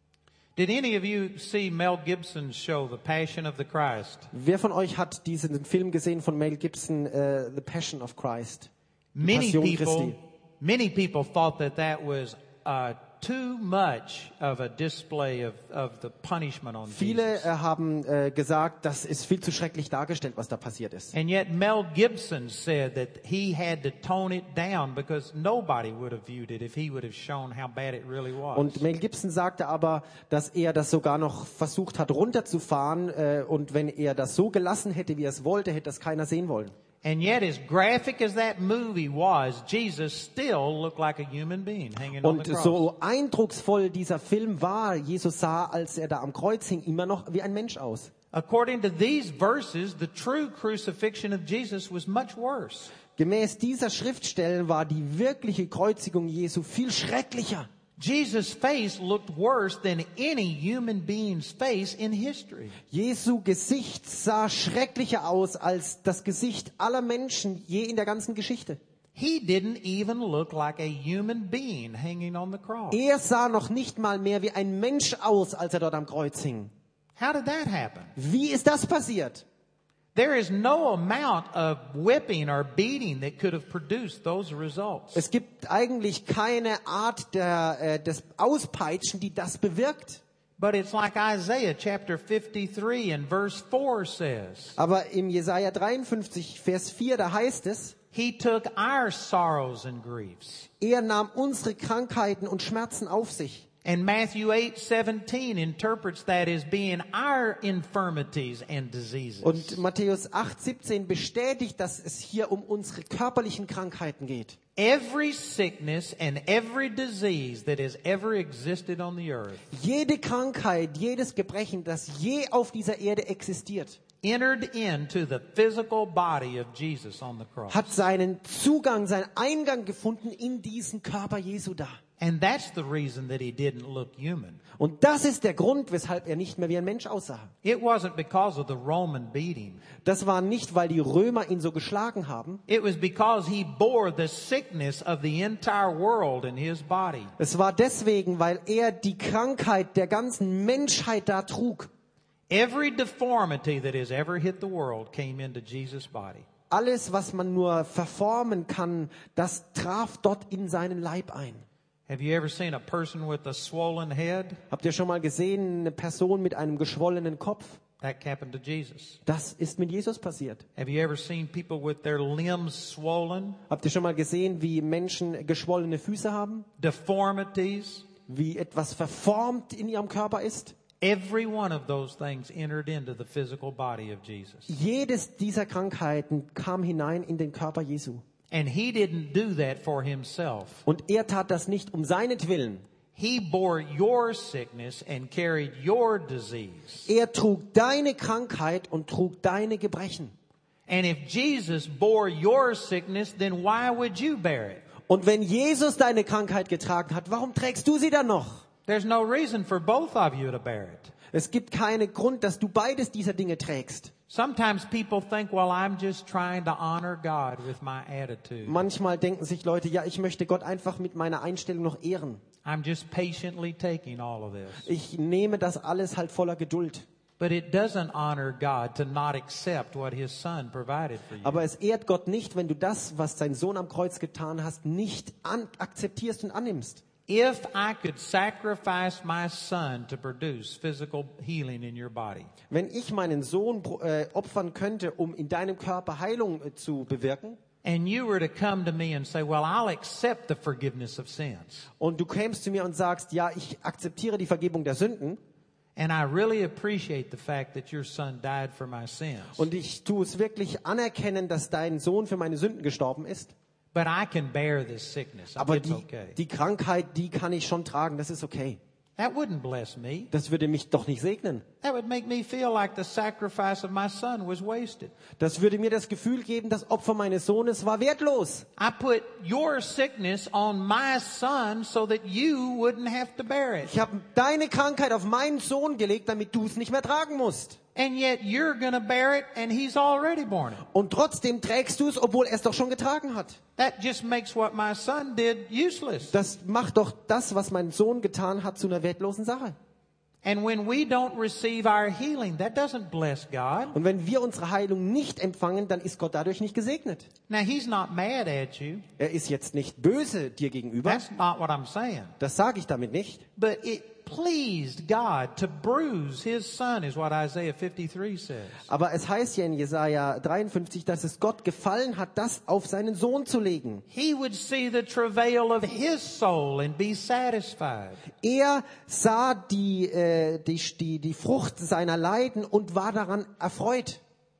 Did any of you see Mel Gibson's show, The Passion of the Christ? Wer von euch hat diesen Film gesehen von Mel Gibson, uh, The Passion of Christ? Die Many Passion people, Christi. many people thought that that was uh, too much of a display of, of the punishment on Viele Jesus. äh, haben äh, gesagt, das ist viel zu schrecklich dargestellt, was da passiert ist. And yet Mel Gibson said that he had to tone it down because nobody would have viewed it if he would have shown how bad it really was. Und Mel Gibson sagte aber, dass er das sogar noch versucht hat runterzufahren äh, und wenn er das so gelassen hätte, wie er es wollte, hätte das keiner sehen wollen. And yet, as graphic as that movie was, Jesus still looked like a human being hanging on Und the cross. so eindrucksvoll dieser Film war, Jesus sah, als er da am Kreuz hing, immer noch wie ein Mensch aus. According to these verses, the true crucifixion of Jesus was much worse. Gemäß dieser Schriftstellen war die wirkliche Kreuzigung Jesu viel schrecklicher. Jesus' face looked worse than any human being's face in history. Jesu Gesicht sah schrecklicher aus als das Gesicht aller Menschen je in der ganzen Geschichte. He didn't even look like a human being hanging on the cross. Er sah noch nicht mal mehr wie ein Mensch aus, als er dort am Kreuz hing. How did that happen? Wie ist das passiert? There is no amount of whipping or beating that could have produced those results. Es gibt eigentlich keine Art der, äh, des Auspeitschen, die das bewirkt. But it's like Isaiah chapter fifty-three and verse four says, Aber im Jesaja dreiundfünfzig, Vers vier, da heißt es, He took our sorrows and griefs, er nahm unsere Krankheiten und Schmerzen auf sich. And Matthew eight seventeen interprets that as being our infirmities and diseases. Und Matthäus acht siebzehn bestätigt, dass es hier um unsere körperlichen Krankheiten geht. Every sickness and every disease that has ever existed on the earth Jede Krankheit, jedes Gebrechen, das je auf dieser Erde existiert, entered into the physical body of Jesus on the cross. hat seinen Zugang, seinen Eingang gefunden in diesen Körper Jesu da. And that's the reason that he didn't look human. Und das ist der Grund, weshalb er nicht mehr wie ein Mensch aussah. It wasn't because of the Roman beating. Das war nicht, weil die Römer ihn so geschlagen haben. It was because he bore the sickness of the entire world in his body. Es war deswegen, weil er die Krankheit der ganzen Menschheit da trug. Every deformity that has ever hit the world came into Jesus' body. Alles, was man nur verformen kann, das traf dort in seinen Leib ein. Have you ever seen a person with a swollen head? Habt ihr schon mal gesehen, eine Person mit einem geschwollenen Kopf? That happened to Jesus. Das ist mit Jesus passiert. Have you ever seen people with their limbs swollen? Habt ihr schon mal gesehen, wie Menschen geschwollene Füße haben? Deformities? Wie etwas verformt in ihrem Körper ist? Every one of those things entered into the physical body of Jesus. Jedes dieser Krankheiten kam hinein in den Körper Jesu. And he didn't do that for himself. Und er tat das nicht um seinetwillen. He bore your sickness and carried your disease. Er trug deine Krankheit und trug deine Gebrechen. And if Jesus bore your sickness, then why would you bear it? Und wenn Jesus deine Krankheit getragen hat, warum trägst du sie dann noch? There's no reason for both of you to bear it. Es gibt keinen Grund, dass du beides dieser Dinge trägst. Sometimes people think, well, I'm just trying to honor God with my attitude. Manchmal denken sich Leute, ja, ich möchte Gott einfach mit meiner Einstellung noch ehren. I'm just patiently taking all of this. Ich nehme das alles halt voller Geduld. But it doesn't honor God to not accept what His Son provided for you. Aber es ehrt Gott nicht, wenn du das, was dein Sohn am Kreuz getan hast, nicht an, akzeptierst und annimmst. If I could sacrifice my son to produce physical healing in your body, Wenn ich meinen Sohn äh, opfern könnte, um in deinem Körper Heilung äh, zu bewirken, and you were to come to me and say, well, I'll accept the forgiveness of sins, und du kämst zu mir und sagst, ja, ich akzeptiere die Vergebung der Sünden, and I really appreciate the fact that your son died for my sins, und ich tue es wirklich anerkennen, dass dein Sohn für meine Sünden gestorben ist, but I can bear this sickness. aber It's die, okay. die Krankheit, die kann ich schon tragen, das ist okay. That wouldn't bless me. Das würde mich doch nicht segnen. That would make me feel like the sacrifice of my son was wasted. Das würde mir das Gefühl geben, das Opfer meines Sohnes war wertlos. I put your sickness on my son so that you wouldn't have to bear it. Ich habe deine Krankheit auf meinen Sohn gelegt, damit du es nicht mehr tragen musst. And yet you're going to bear it and he's already borne it. Und trotzdem trägst du es, obwohl er es doch schon getragen hat. That just makes what my son did useless. Das macht doch das, was mein Sohn getan hat, zu einer wertlosen Sache. And when we don't receive our healing, that doesn't bless God. Und wenn wir unsere Heilung nicht empfangen, dann ist Gott dadurch nicht gesegnet. Now, he's not mad at you. Er ist jetzt nicht böse dir gegenüber. That's not what I'm saying. Das sage ich damit nicht. But it pleased God to bruise his son, is what Isaiah fifty-three says. Aber es heißt ja in Jesaja dreiundfünfzig, dass es Gott gefallen hat, das auf seinen Sohn zu legen. He would see the travail of his soul and be satisfied. Er sah die, äh, die, die, die Frucht seiner Leiden und war daran erfreut.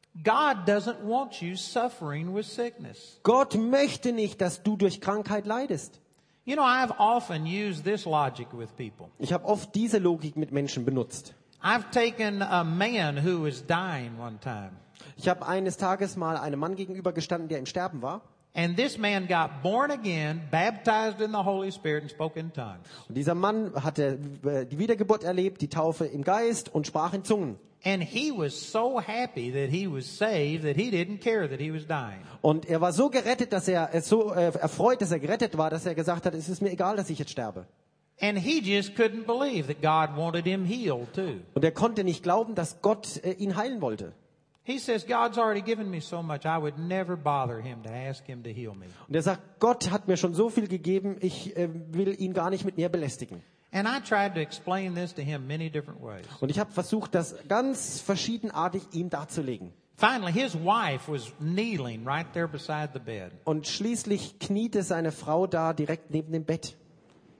God doesn't want you suffering with sickness. Gott möchte nicht, dass du durch Krankheit leidest. You know, I've often used this logic with people. Ich habe oft diese Logik mit Menschen benutzt. I've taken a man who was dying one time. Ich habe eines Tages mal einem Mann gegenüber gestanden, der im Sterben war. And this man got born again, baptized in the Holy Spirit and spoke in tongues. Und dieser Mann hatte äh, die Wiedergeburt erlebt, die Taufe im Geist und sprach in Zungen. And he was so happy that he was saved that he didn't care that he was dying. Und er war so gerettet, dass er äh, so äh, erfreut, dass er gerettet war, dass er gesagt hat, es ist mir egal, dass ich jetzt sterbe. And he just couldn't believe that God wanted him healed too. Und er konnte nicht glauben, dass Gott äh, ihn heilen wollte. He says, God's already given me so much, I would never bother him to ask him to heal me. Und er sagt, Gott hat mir schon so viel gegeben, ich äh, will ihn gar nicht mit mir belästigen. And I tried to explain this to him many different ways. Und ich habe versucht, das ganz verschiedenartig ihm darzulegen. Finally, his wife was kneeling right there beside the bed. Und schließlich kniete seine Frau da direkt neben dem Bett.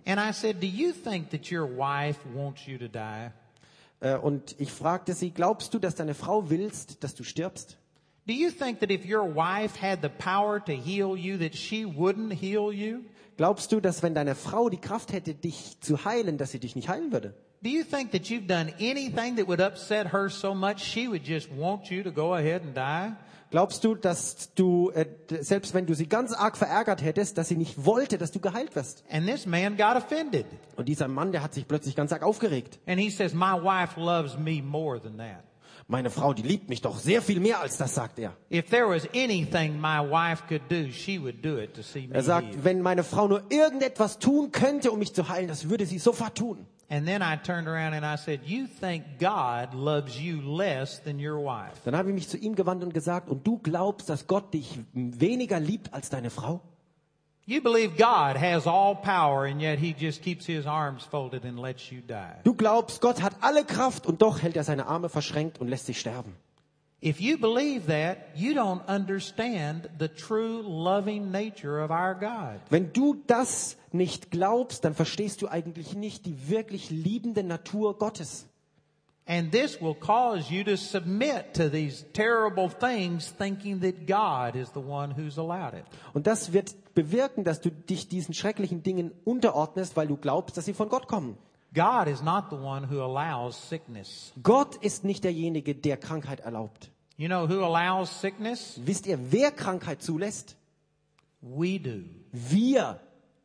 And I said, do you think that your wife wants you to die? Äh, Und ich fragte sie, glaubst du, dass deine Frau willst, dass du stirbst? Do you think that if your wife had the power to heal you, that she wouldn't heal you? Glaubst du, dass wenn deine Frau die Kraft hätte, dich zu heilen, dass sie dich nicht heilen würde? Do you think that you've done anything that would upset her so much she would just want you to go ahead and die? Glaubst du, dass du, äh, selbst wenn du sie ganz arg verärgert hättest, dass sie nicht wollte, dass du geheilt wirst? And this man got offended. Und dieser Mann, der hat sich plötzlich ganz arg aufgeregt. And he says, my wife loves me more than that. Meine Frau, die liebt mich doch sehr viel mehr als das, sagt er. If there was anything my wife could do, she would do it to see me Er sagt, healed. wenn meine Frau nur irgendetwas tun könnte, um mich zu heilen, das würde sie sofort tun. And then I turned around and I said, you think God loves you less than your wife? Dann habe ich mich zu ihm gewandt und gesagt, und du glaubst, dass Gott dich weniger liebt als deine Frau? You believe God has all power and yet he just keeps his arms folded and lets you die. Du glaubst, Gott hat alle Kraft und doch hält er seine Arme verschränkt und lässt sich sterben. If you believe that, you don't understand the true loving nature of our God. Wenn du das nicht glaubst, dann verstehst du eigentlich nicht die wirklich liebende Natur Gottes. And this will cause you to submit to these terrible things thinking that God is the one who's allowed it. Und das wird bewirken, dass du dich diesen schrecklichen Dingen unterordnest, weil du glaubst, dass sie von Gott kommen. God is not the one who allows sickness. Gott ist nicht derjenige, der Krankheit erlaubt. You know who allows sickness? Wisst ihr, wer Krankheit zulässt? We do. Wir.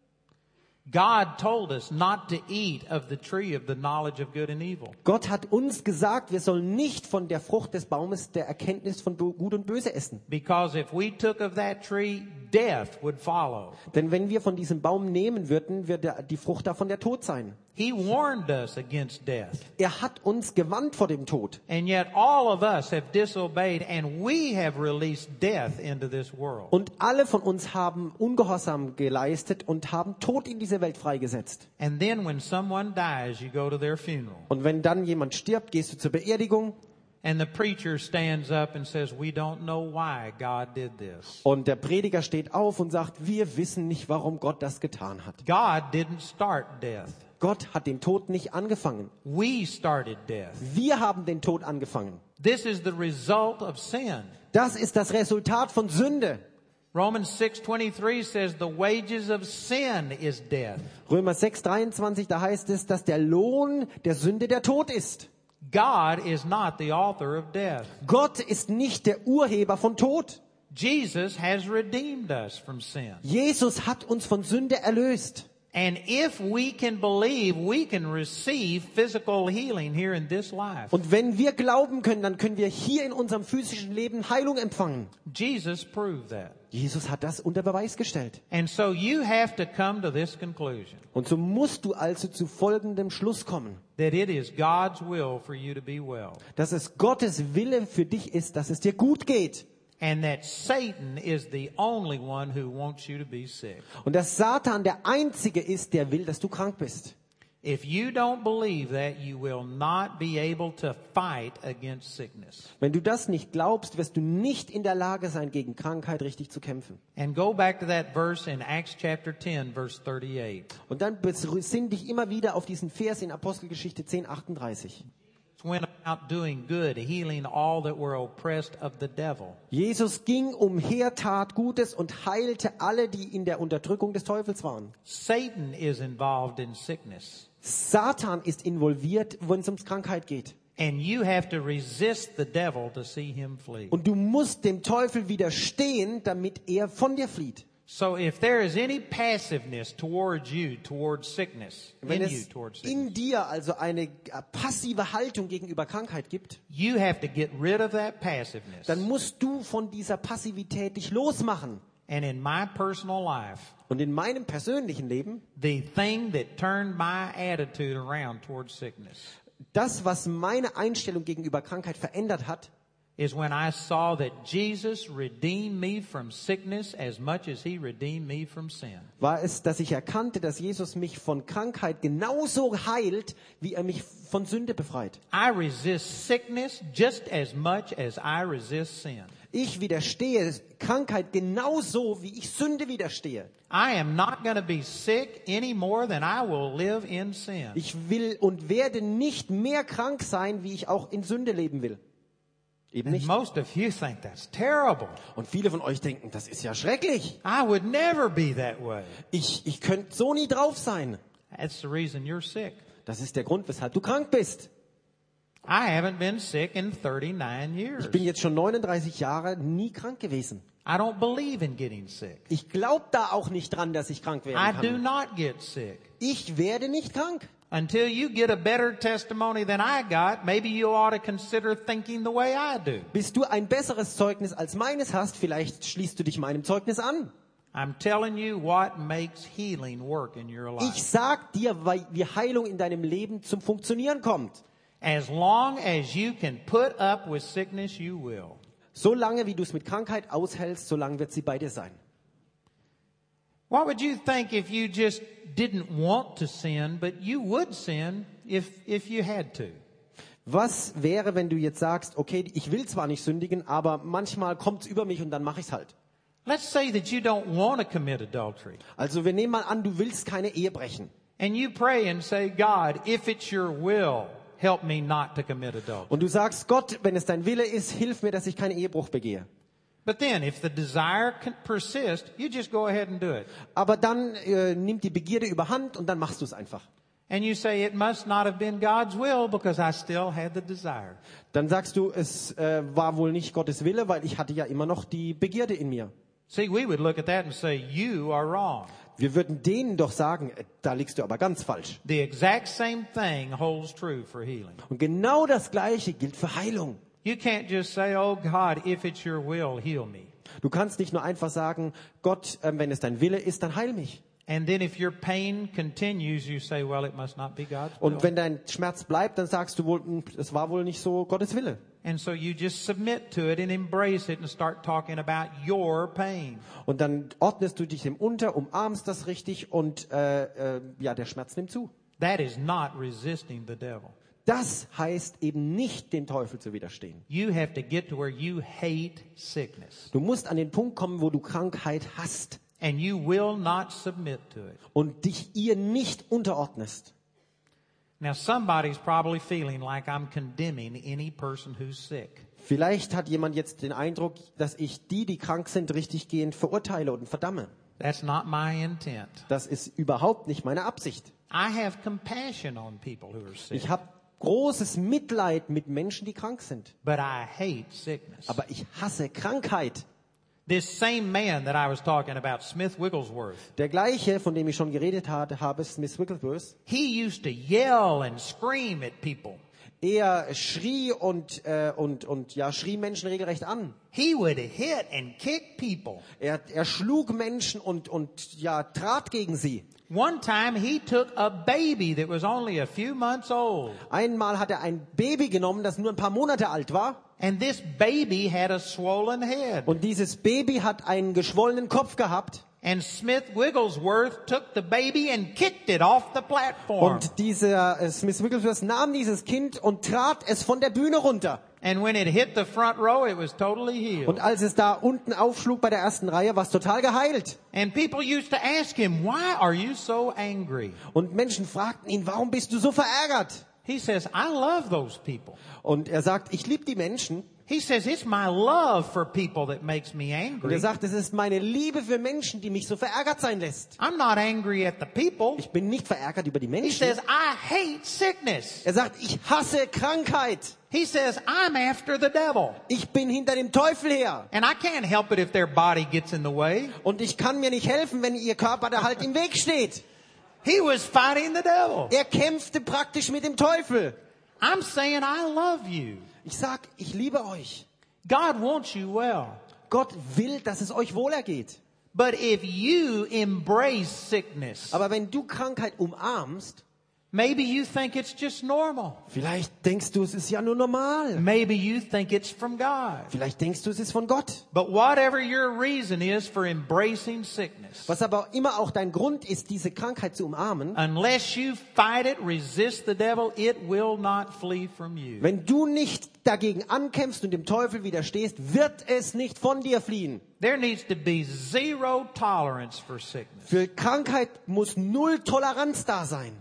God told us not to eat of the tree of the knowledge of good and evil. Gott hat uns gesagt, wir sollen nicht von der Frucht des Baumes der Erkenntnis von Gut und Böse essen. Because if we took of that tree, death would follow. Denn wenn wir von diesem Baum nehmen würden, würde die Frucht davon der Tod sein. He warned us against death. Er hat uns gewarnt vor dem Tod. And yet all of us have disobeyed and we have released death into this world. Und alle von uns haben Ungehorsam geleistet und haben Tod in diese Welt freigesetzt. And then when someone dies, you go to their funeral. Und wenn dann jemand stirbt, gehst du zur Beerdigung. And the preacher stands up and says, we don't know why God did this. Und der Prediger steht auf und sagt, wir wissen nicht, warum Gott das getan hat. God didn't start death. Gott hat den Tod nicht angefangen. We started death. Wir haben den Tod angefangen. This is the result of sin. Das ist das Resultat von Sünde. Romans six twenty-three says the wages of sin is death. Römer sechs dreiundzwanzig, da heißt es, dass der Lohn der Sünde der Tod ist. God is not the author of death. Gott ist nicht der Urheber von Tod. Jesus has redeemed us from sin. Jesus hat uns von Sünde erlöst. And if we can believe, we can receive physical healing here in this life. Und wenn wir glauben können, dann können wir hier in unserem physischen Leben Heilung empfangen. Jesus proved that. Jesus hat das unter Beweis gestellt. And so you have to come to this conclusion, Und so musst du also zu folgendem Schluss kommen, that it is God's will for you to be well. dass es Gottes Wille für dich ist, dass es dir gut geht. And that Satan is the only one who wants you to be sick. Und dass Satan der Einzige ist, der will, dass du krank bist. If you don't believe that, you will not be able to fight against sickness. Wenn du das nicht glaubst, wirst du nicht in der Lage sein, gegen Krankheit richtig zu kämpfen. And go back to that verse in Acts chapter ten, verse thirty-eight. Und dann besinn dich immer wieder auf diesen Vers in Apostelgeschichte zehn achtunddreißig. Went out doing good, healing all that were oppressed of the devil. Jesus ging umher, tat Gutes und heilte alle, die in der Unterdrückung des Teufels waren. Satan is involved in sickness. Satan ist involviert, wenn es ums Krankheit geht. And you have to resist the devil to see him flee. Und du musst dem Teufel widerstehen, damit er von dir flieht. So if there is any passiveness towards you, towards sickness, Wenn in you, es towards sickness, in dir also eine äh, passive Haltung gegenüber Krankheit gibt, you have to get rid of that passiveness. dann musst du von dieser Passivität dich losmachen. And in my personal life, Und in meinem persönlichen Leben, the thing that turned my attitude around towards sickness das, was meine Einstellung gegenüber Krankheit verändert hat, is when I saw that Jesus redeemed me from sickness as much as he redeemed me from sin. War es, dass ich erkannte, dass Jesus mich von Krankheit genauso heilt, wie er mich von Sünde befreit. I resist sickness just as much as I resist sin. Ich widerstehe Krankheit genauso, wie ich Sünde widerstehe. I am not going to be sick any more than I will live in sin. Ich will und werde nicht mehr krank sein, wie ich auch in Sünde leben will. Eben And nicht. most of you think that's terrible. Und viele von euch denken, das ist ja schrecklich. I would never be that way. Ich, ich könnte so nie drauf sein. That's the reason you're sick. Das ist der Grund, weshalb du krank bist. I haven't been sick in thirty-nine years. Ich bin jetzt schon neununddreißig Jahre nie krank gewesen. I don't believe in getting sick. Ich glaube da auch nicht dran, dass ich krank I werden do kann. not get sick. Ich werde nicht krank. Until you get a better testimony than I got, maybe you ought to consider thinking the way I do. Bis du ein besseres Zeugnis als meines hast, vielleicht schließt du dich meinem Zeugnis an. I'm telling you what makes healing work in your Ich life. sag dir, weil- wie Heilung in deinem Leben zum Funktionieren kommt. As long as you can put up with sickness, you will. Solange wie du es mit Krankheit aushältst, solange wird sie bei dir sein. What would you think if you just didn't want to sin, but you would sin if, if you had to? Was wäre, wenn du jetzt sagst, okay, ich will zwar nicht sündigen, aber manchmal kommt es über mich und dann mache ich es halt. Let's say that you don't want to commit adultery. Also wir nehmen mal an, du willst keine Ehe brechen. And you pray and say, God, if it's your will, help me not to commit adultery. Und du sagst, Gott, wenn es dein Wille ist, hilf mir, dass ich keinen Ehebruch begehe. But then, if the desire can persist, you just go ahead and do it. Aber dann äh, nimmt die Begierde überhand und dann machst du es einfach. And you say, it must not have been God's will because I still had the desire. Dann sagst du, es äh, war wohl nicht Gottes Wille, weil ich hatte ja immer noch die Begierde in mir. See, we would look at that and say, you are wrong. Wir würden denen doch sagen, äh, da liegst du aber ganz falsch. The exact same thing holds true for healing. Und genau das Gleiche gilt für Heilung. You can't just say, oh God, if it's your will, heal me. Du kannst nicht nur einfach sagen, Gott, äh, wenn es dein Wille ist, dann heil mich. And then if your pain continues, you say, well, it must not be God's will. Und wenn dein Schmerz bleibt, dann sagst du wohl, hm, es war wohl nicht so Gottes Wille. And so you just submit to it and embrace it and start talking about your pain. Und dann ordnest du dich dem unter, umarmst das richtig und äh, äh, ja, der Schmerz nimmt zu. That is not resisting the devil. Das heißt eben nicht, dem Teufel zu widerstehen. You have to get to where you hate sickness. Du musst an den Punkt kommen, wo du Krankheit hast And you will not submit to it. und dich ihr nicht unterordnest. Now somebody's probably feeling like I'm condemning any person who's sick. Vielleicht hat jemand jetzt den Eindruck, dass ich die, die krank sind, richtiggehend verurteile und verdamme. That's not my intent. Das ist überhaupt nicht meine Absicht. I have compassion on people who are sick. Ich habe großes Mitleid mit Menschen, die krank sind. But I hate sickness. Aber ich hasse Krankheit. This same man that I was talking about, Smith Wigglesworth, Der gleiche, von dem ich schon geredet hatte, habe Smith Wigglesworth. he used to yell and scream at people. Er schrie und, äh, und, und ja, schrie Menschen regelrecht an. He would hit and kick people. Er, er schlug Menschen und, und ja, trat gegen sie. One time he took a baby that was only a few months old. Einmal hat er ein Baby genommen, das nur ein paar Monate alt war. And this baby had a swollen head. Und dieses Baby hat einen geschwollenen Kopf gehabt. And Smith Wigglesworth took the baby and kicked it off the platform. Und dieser äh, Smith Wigglesworth nahm dieses Kind und trat es von der Bühne runter. And when it hit the front row, it was totally healed. Und als es da unten aufschlug bei der ersten Reihe, war es total geheilt. And people used to ask him, why are you so angry? Und Menschen fragten ihn, warum bist du so verärgert? He says, I love those people. Und er sagt, ich liebe die Menschen. He says, it's my love for people that makes me Und er angry. sagt, es ist meine Liebe für Menschen, die mich so verärgert sein lässt. I'm not angry at the people. Ich bin nicht verärgert über die He Menschen. says, I hate sickness. Er sagt, ich hasse Krankheit. He says, I'm after the devil. Ich bin hinter dem Teufel her. And I can't help it if their body gets in the way. Und ich kann mir nicht helfen, wenn ihr Körper da halt im Weg steht. He was fighting the devil. Er kämpfte praktisch mit dem Teufel. I'm saying, I love you. Ich sag, ich liebe euch. God wants you well. Gott will, dass es euch wohlergeht. But if you embrace sickness, Aber wenn du Krankheit umarmst, Maybe you think it's just normal. Vielleicht denkst du, es ist ja nur normal. Maybe you think it's from God. Vielleicht denkst du, es ist von Gott. But whatever your reason is for embracing sickness, Was aber immer auch dein Grund ist, diese Krankheit zu umarmen, unless you fight it, resist the devil, it will not flee from you. wenn du nicht dagegen ankämpfst und dem Teufel widerstehst, wird es nicht von dir fliehen. There needs to be zero tolerance for sickness. Für Krankheit muss null Toleranz da sein.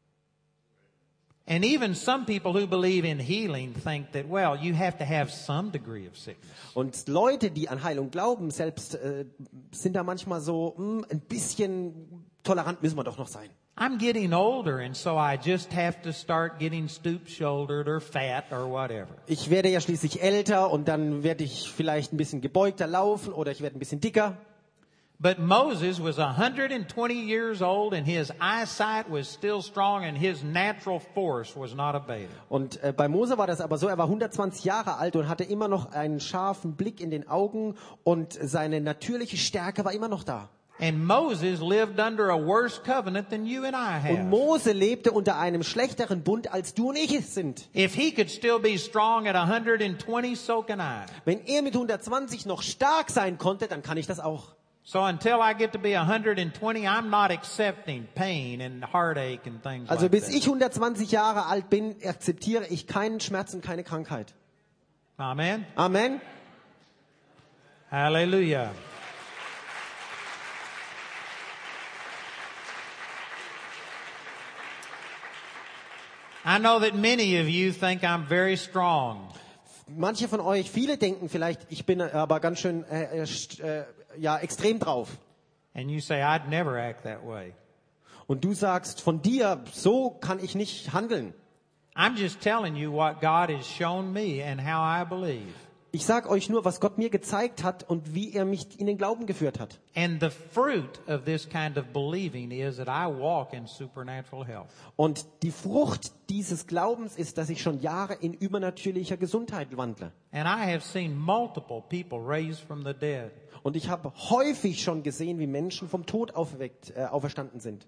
And even some people who believe in healing think that, well, you have to have some degree of sickness. Und Leute, die an Heilung glauben, selbst äh, sind da manchmal so, mh, ein bisschen tolerant müssen wir doch noch sein. I'm getting older, and so I just have to start getting stoop-shouldered or fat or whatever. Ich werde ja schließlich älter und dann werde ich vielleicht ein bisschen gebeugter laufen oder ich werde ein bisschen dicker. But Moses was one hundred twenty years old, and his eyesight was still strong, and his natural force was not abated. Und äh, bei Mose war das aber so, er war hundertzwanzig Jahre alt und hatte immer noch einen scharfen Blick in den Augen und seine natürliche Stärke war immer noch da. And Moses lived under a worse covenant than you and I have. Und Mose lebte unter einem schlechteren Bund, als du und ich es sind. If he could still be strong at one hundred twenty, so can I. Wenn er mit hundertzwanzig noch stark sein konnte, dann kann ich das auch. So until I get to be one hundred twenty, I'm not accepting pain and heartache and things Also like bis that. ich hundertzwanzig Jahre alt bin, akzeptiere ich keinen Schmerz und keine Krankheit. Amen. Amen. Hallelujah. I know that many of you think I'm very strong. Manche von euch, viele denken vielleicht, ich bin aber ganz schön äh, äh, ja extrem drauf. And you say, I'd never act that way. Und du sagst, von dir, so kann ich nicht handeln. I'm just telling you what God has shown me and how I believe. Ich sag euch nur, was Gott mir gezeigt hat und wie er mich in den Glauben geführt hat. And the fruit of this kind of believing is that I walk in supernatural health. Und die Frucht dieses Glaubens ist, dass ich schon Jahre in übernatürlicher Gesundheit wandle. And I have seen multiple people raised from the dead. Und ich habe häufig schon gesehen, wie Menschen vom Tod auferweckt, äh, auferstanden sind.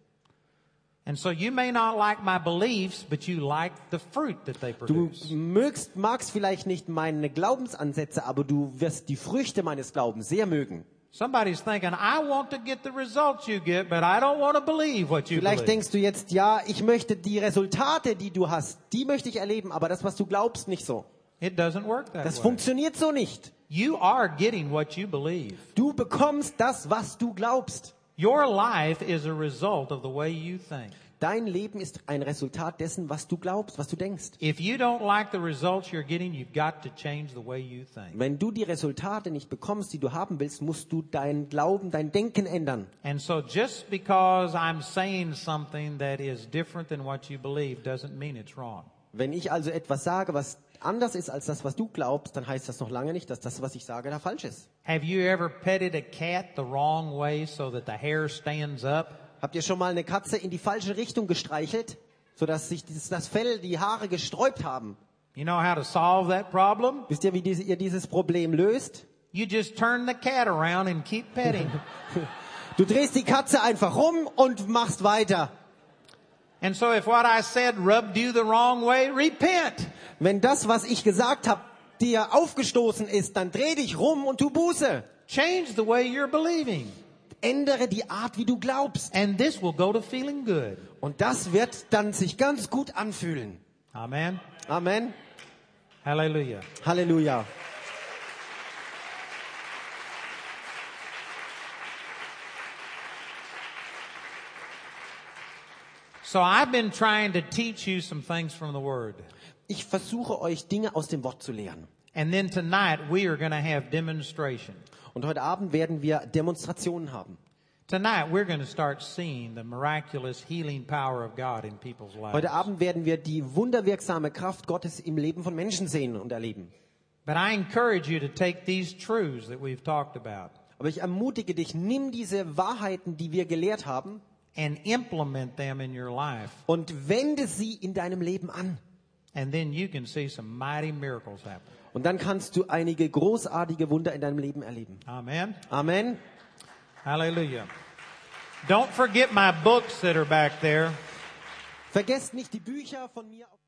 And so you may not like my beliefs, but you like the fruit that they Du produce. mögst, magst vielleicht nicht meine Glaubensansätze, aber du wirst die Früchte meines Glaubens sehr mögen. Somebody's thinking, I want to get the results you get, but I don't want to believe what you Vielleicht believe. denkst du jetzt, ja, ich möchte die Resultate, die du hast, die möchte ich erleben, aber das, was du glaubst, nicht so. It doesn't work that Das way. funktioniert so nicht. You are getting what you believe. Du bekommst das, was du glaubst. Your life is a result of the way you think. Dein Leben ist ein Resultat dessen, was du glaubst, was du denkst. If you don't like the results you're getting, you've got to change the way you think. Wenn du die Resultate nicht bekommst, die du haben willst, musst du dein Glauben, dein Denken ändern. And so just because I'm saying something that is different than what you believe doesn't mean it's wrong. Wenn ich also etwas sage, was anders ist als das, was du glaubst, dann heißt das noch lange nicht, dass das, was ich sage, da falsch ist. Have you ever petted a cat the wrong way so that the hair stands up? Habt ihr schon mal eine Katze in die falsche Richtung gestreichelt, sodass sich dieses, das Fell, die Haare gesträubt haben? You know how to solve that problem? Wisst ihr, wie diese, ihr dieses Problem löst? You just turn the cat around and keep petting. Du drehst die Katze einfach rum und machst weiter. And so if what I said rubbed you the wrong way, repent. Wenn das, was ich gesagt habe, dir aufgestoßen ist, dann dreh dich rum und tu Buße. Change the way you're believing. Ändere die Art, wie du glaubst. And this will go to feeling good. Und das wird dann sich ganz gut anfühlen. Amen. Amen. Hallelujah. Halleluja. So I've been trying to teach you some things from the Word. Ich versuche euch Dinge aus dem Wort zu lehren. And then tonight we are going to have demonstration. Und heute Abend werden wir Demonstrationen haben. Tonight we're going to start seeing the miraculous healing power of God in people's lives. Heute Abend werden wir die wunderwirksame Kraft Gottes im Leben von Menschen sehen und erleben. But I encourage you to take these truths that we've talked about Aber ich ermutige dich, nimm diese Wahrheiten, die wir gelehrt haben, and implement them in your life. und wende sie in deinem Leben an. And then you can see some mighty miracles happen. Und dann kannst du einige großartige Wunder in deinem Leben erleben. Amen. Amen. Hallelujah. Don't forget my books that are back there. Vergesst nicht die Bücher von mir.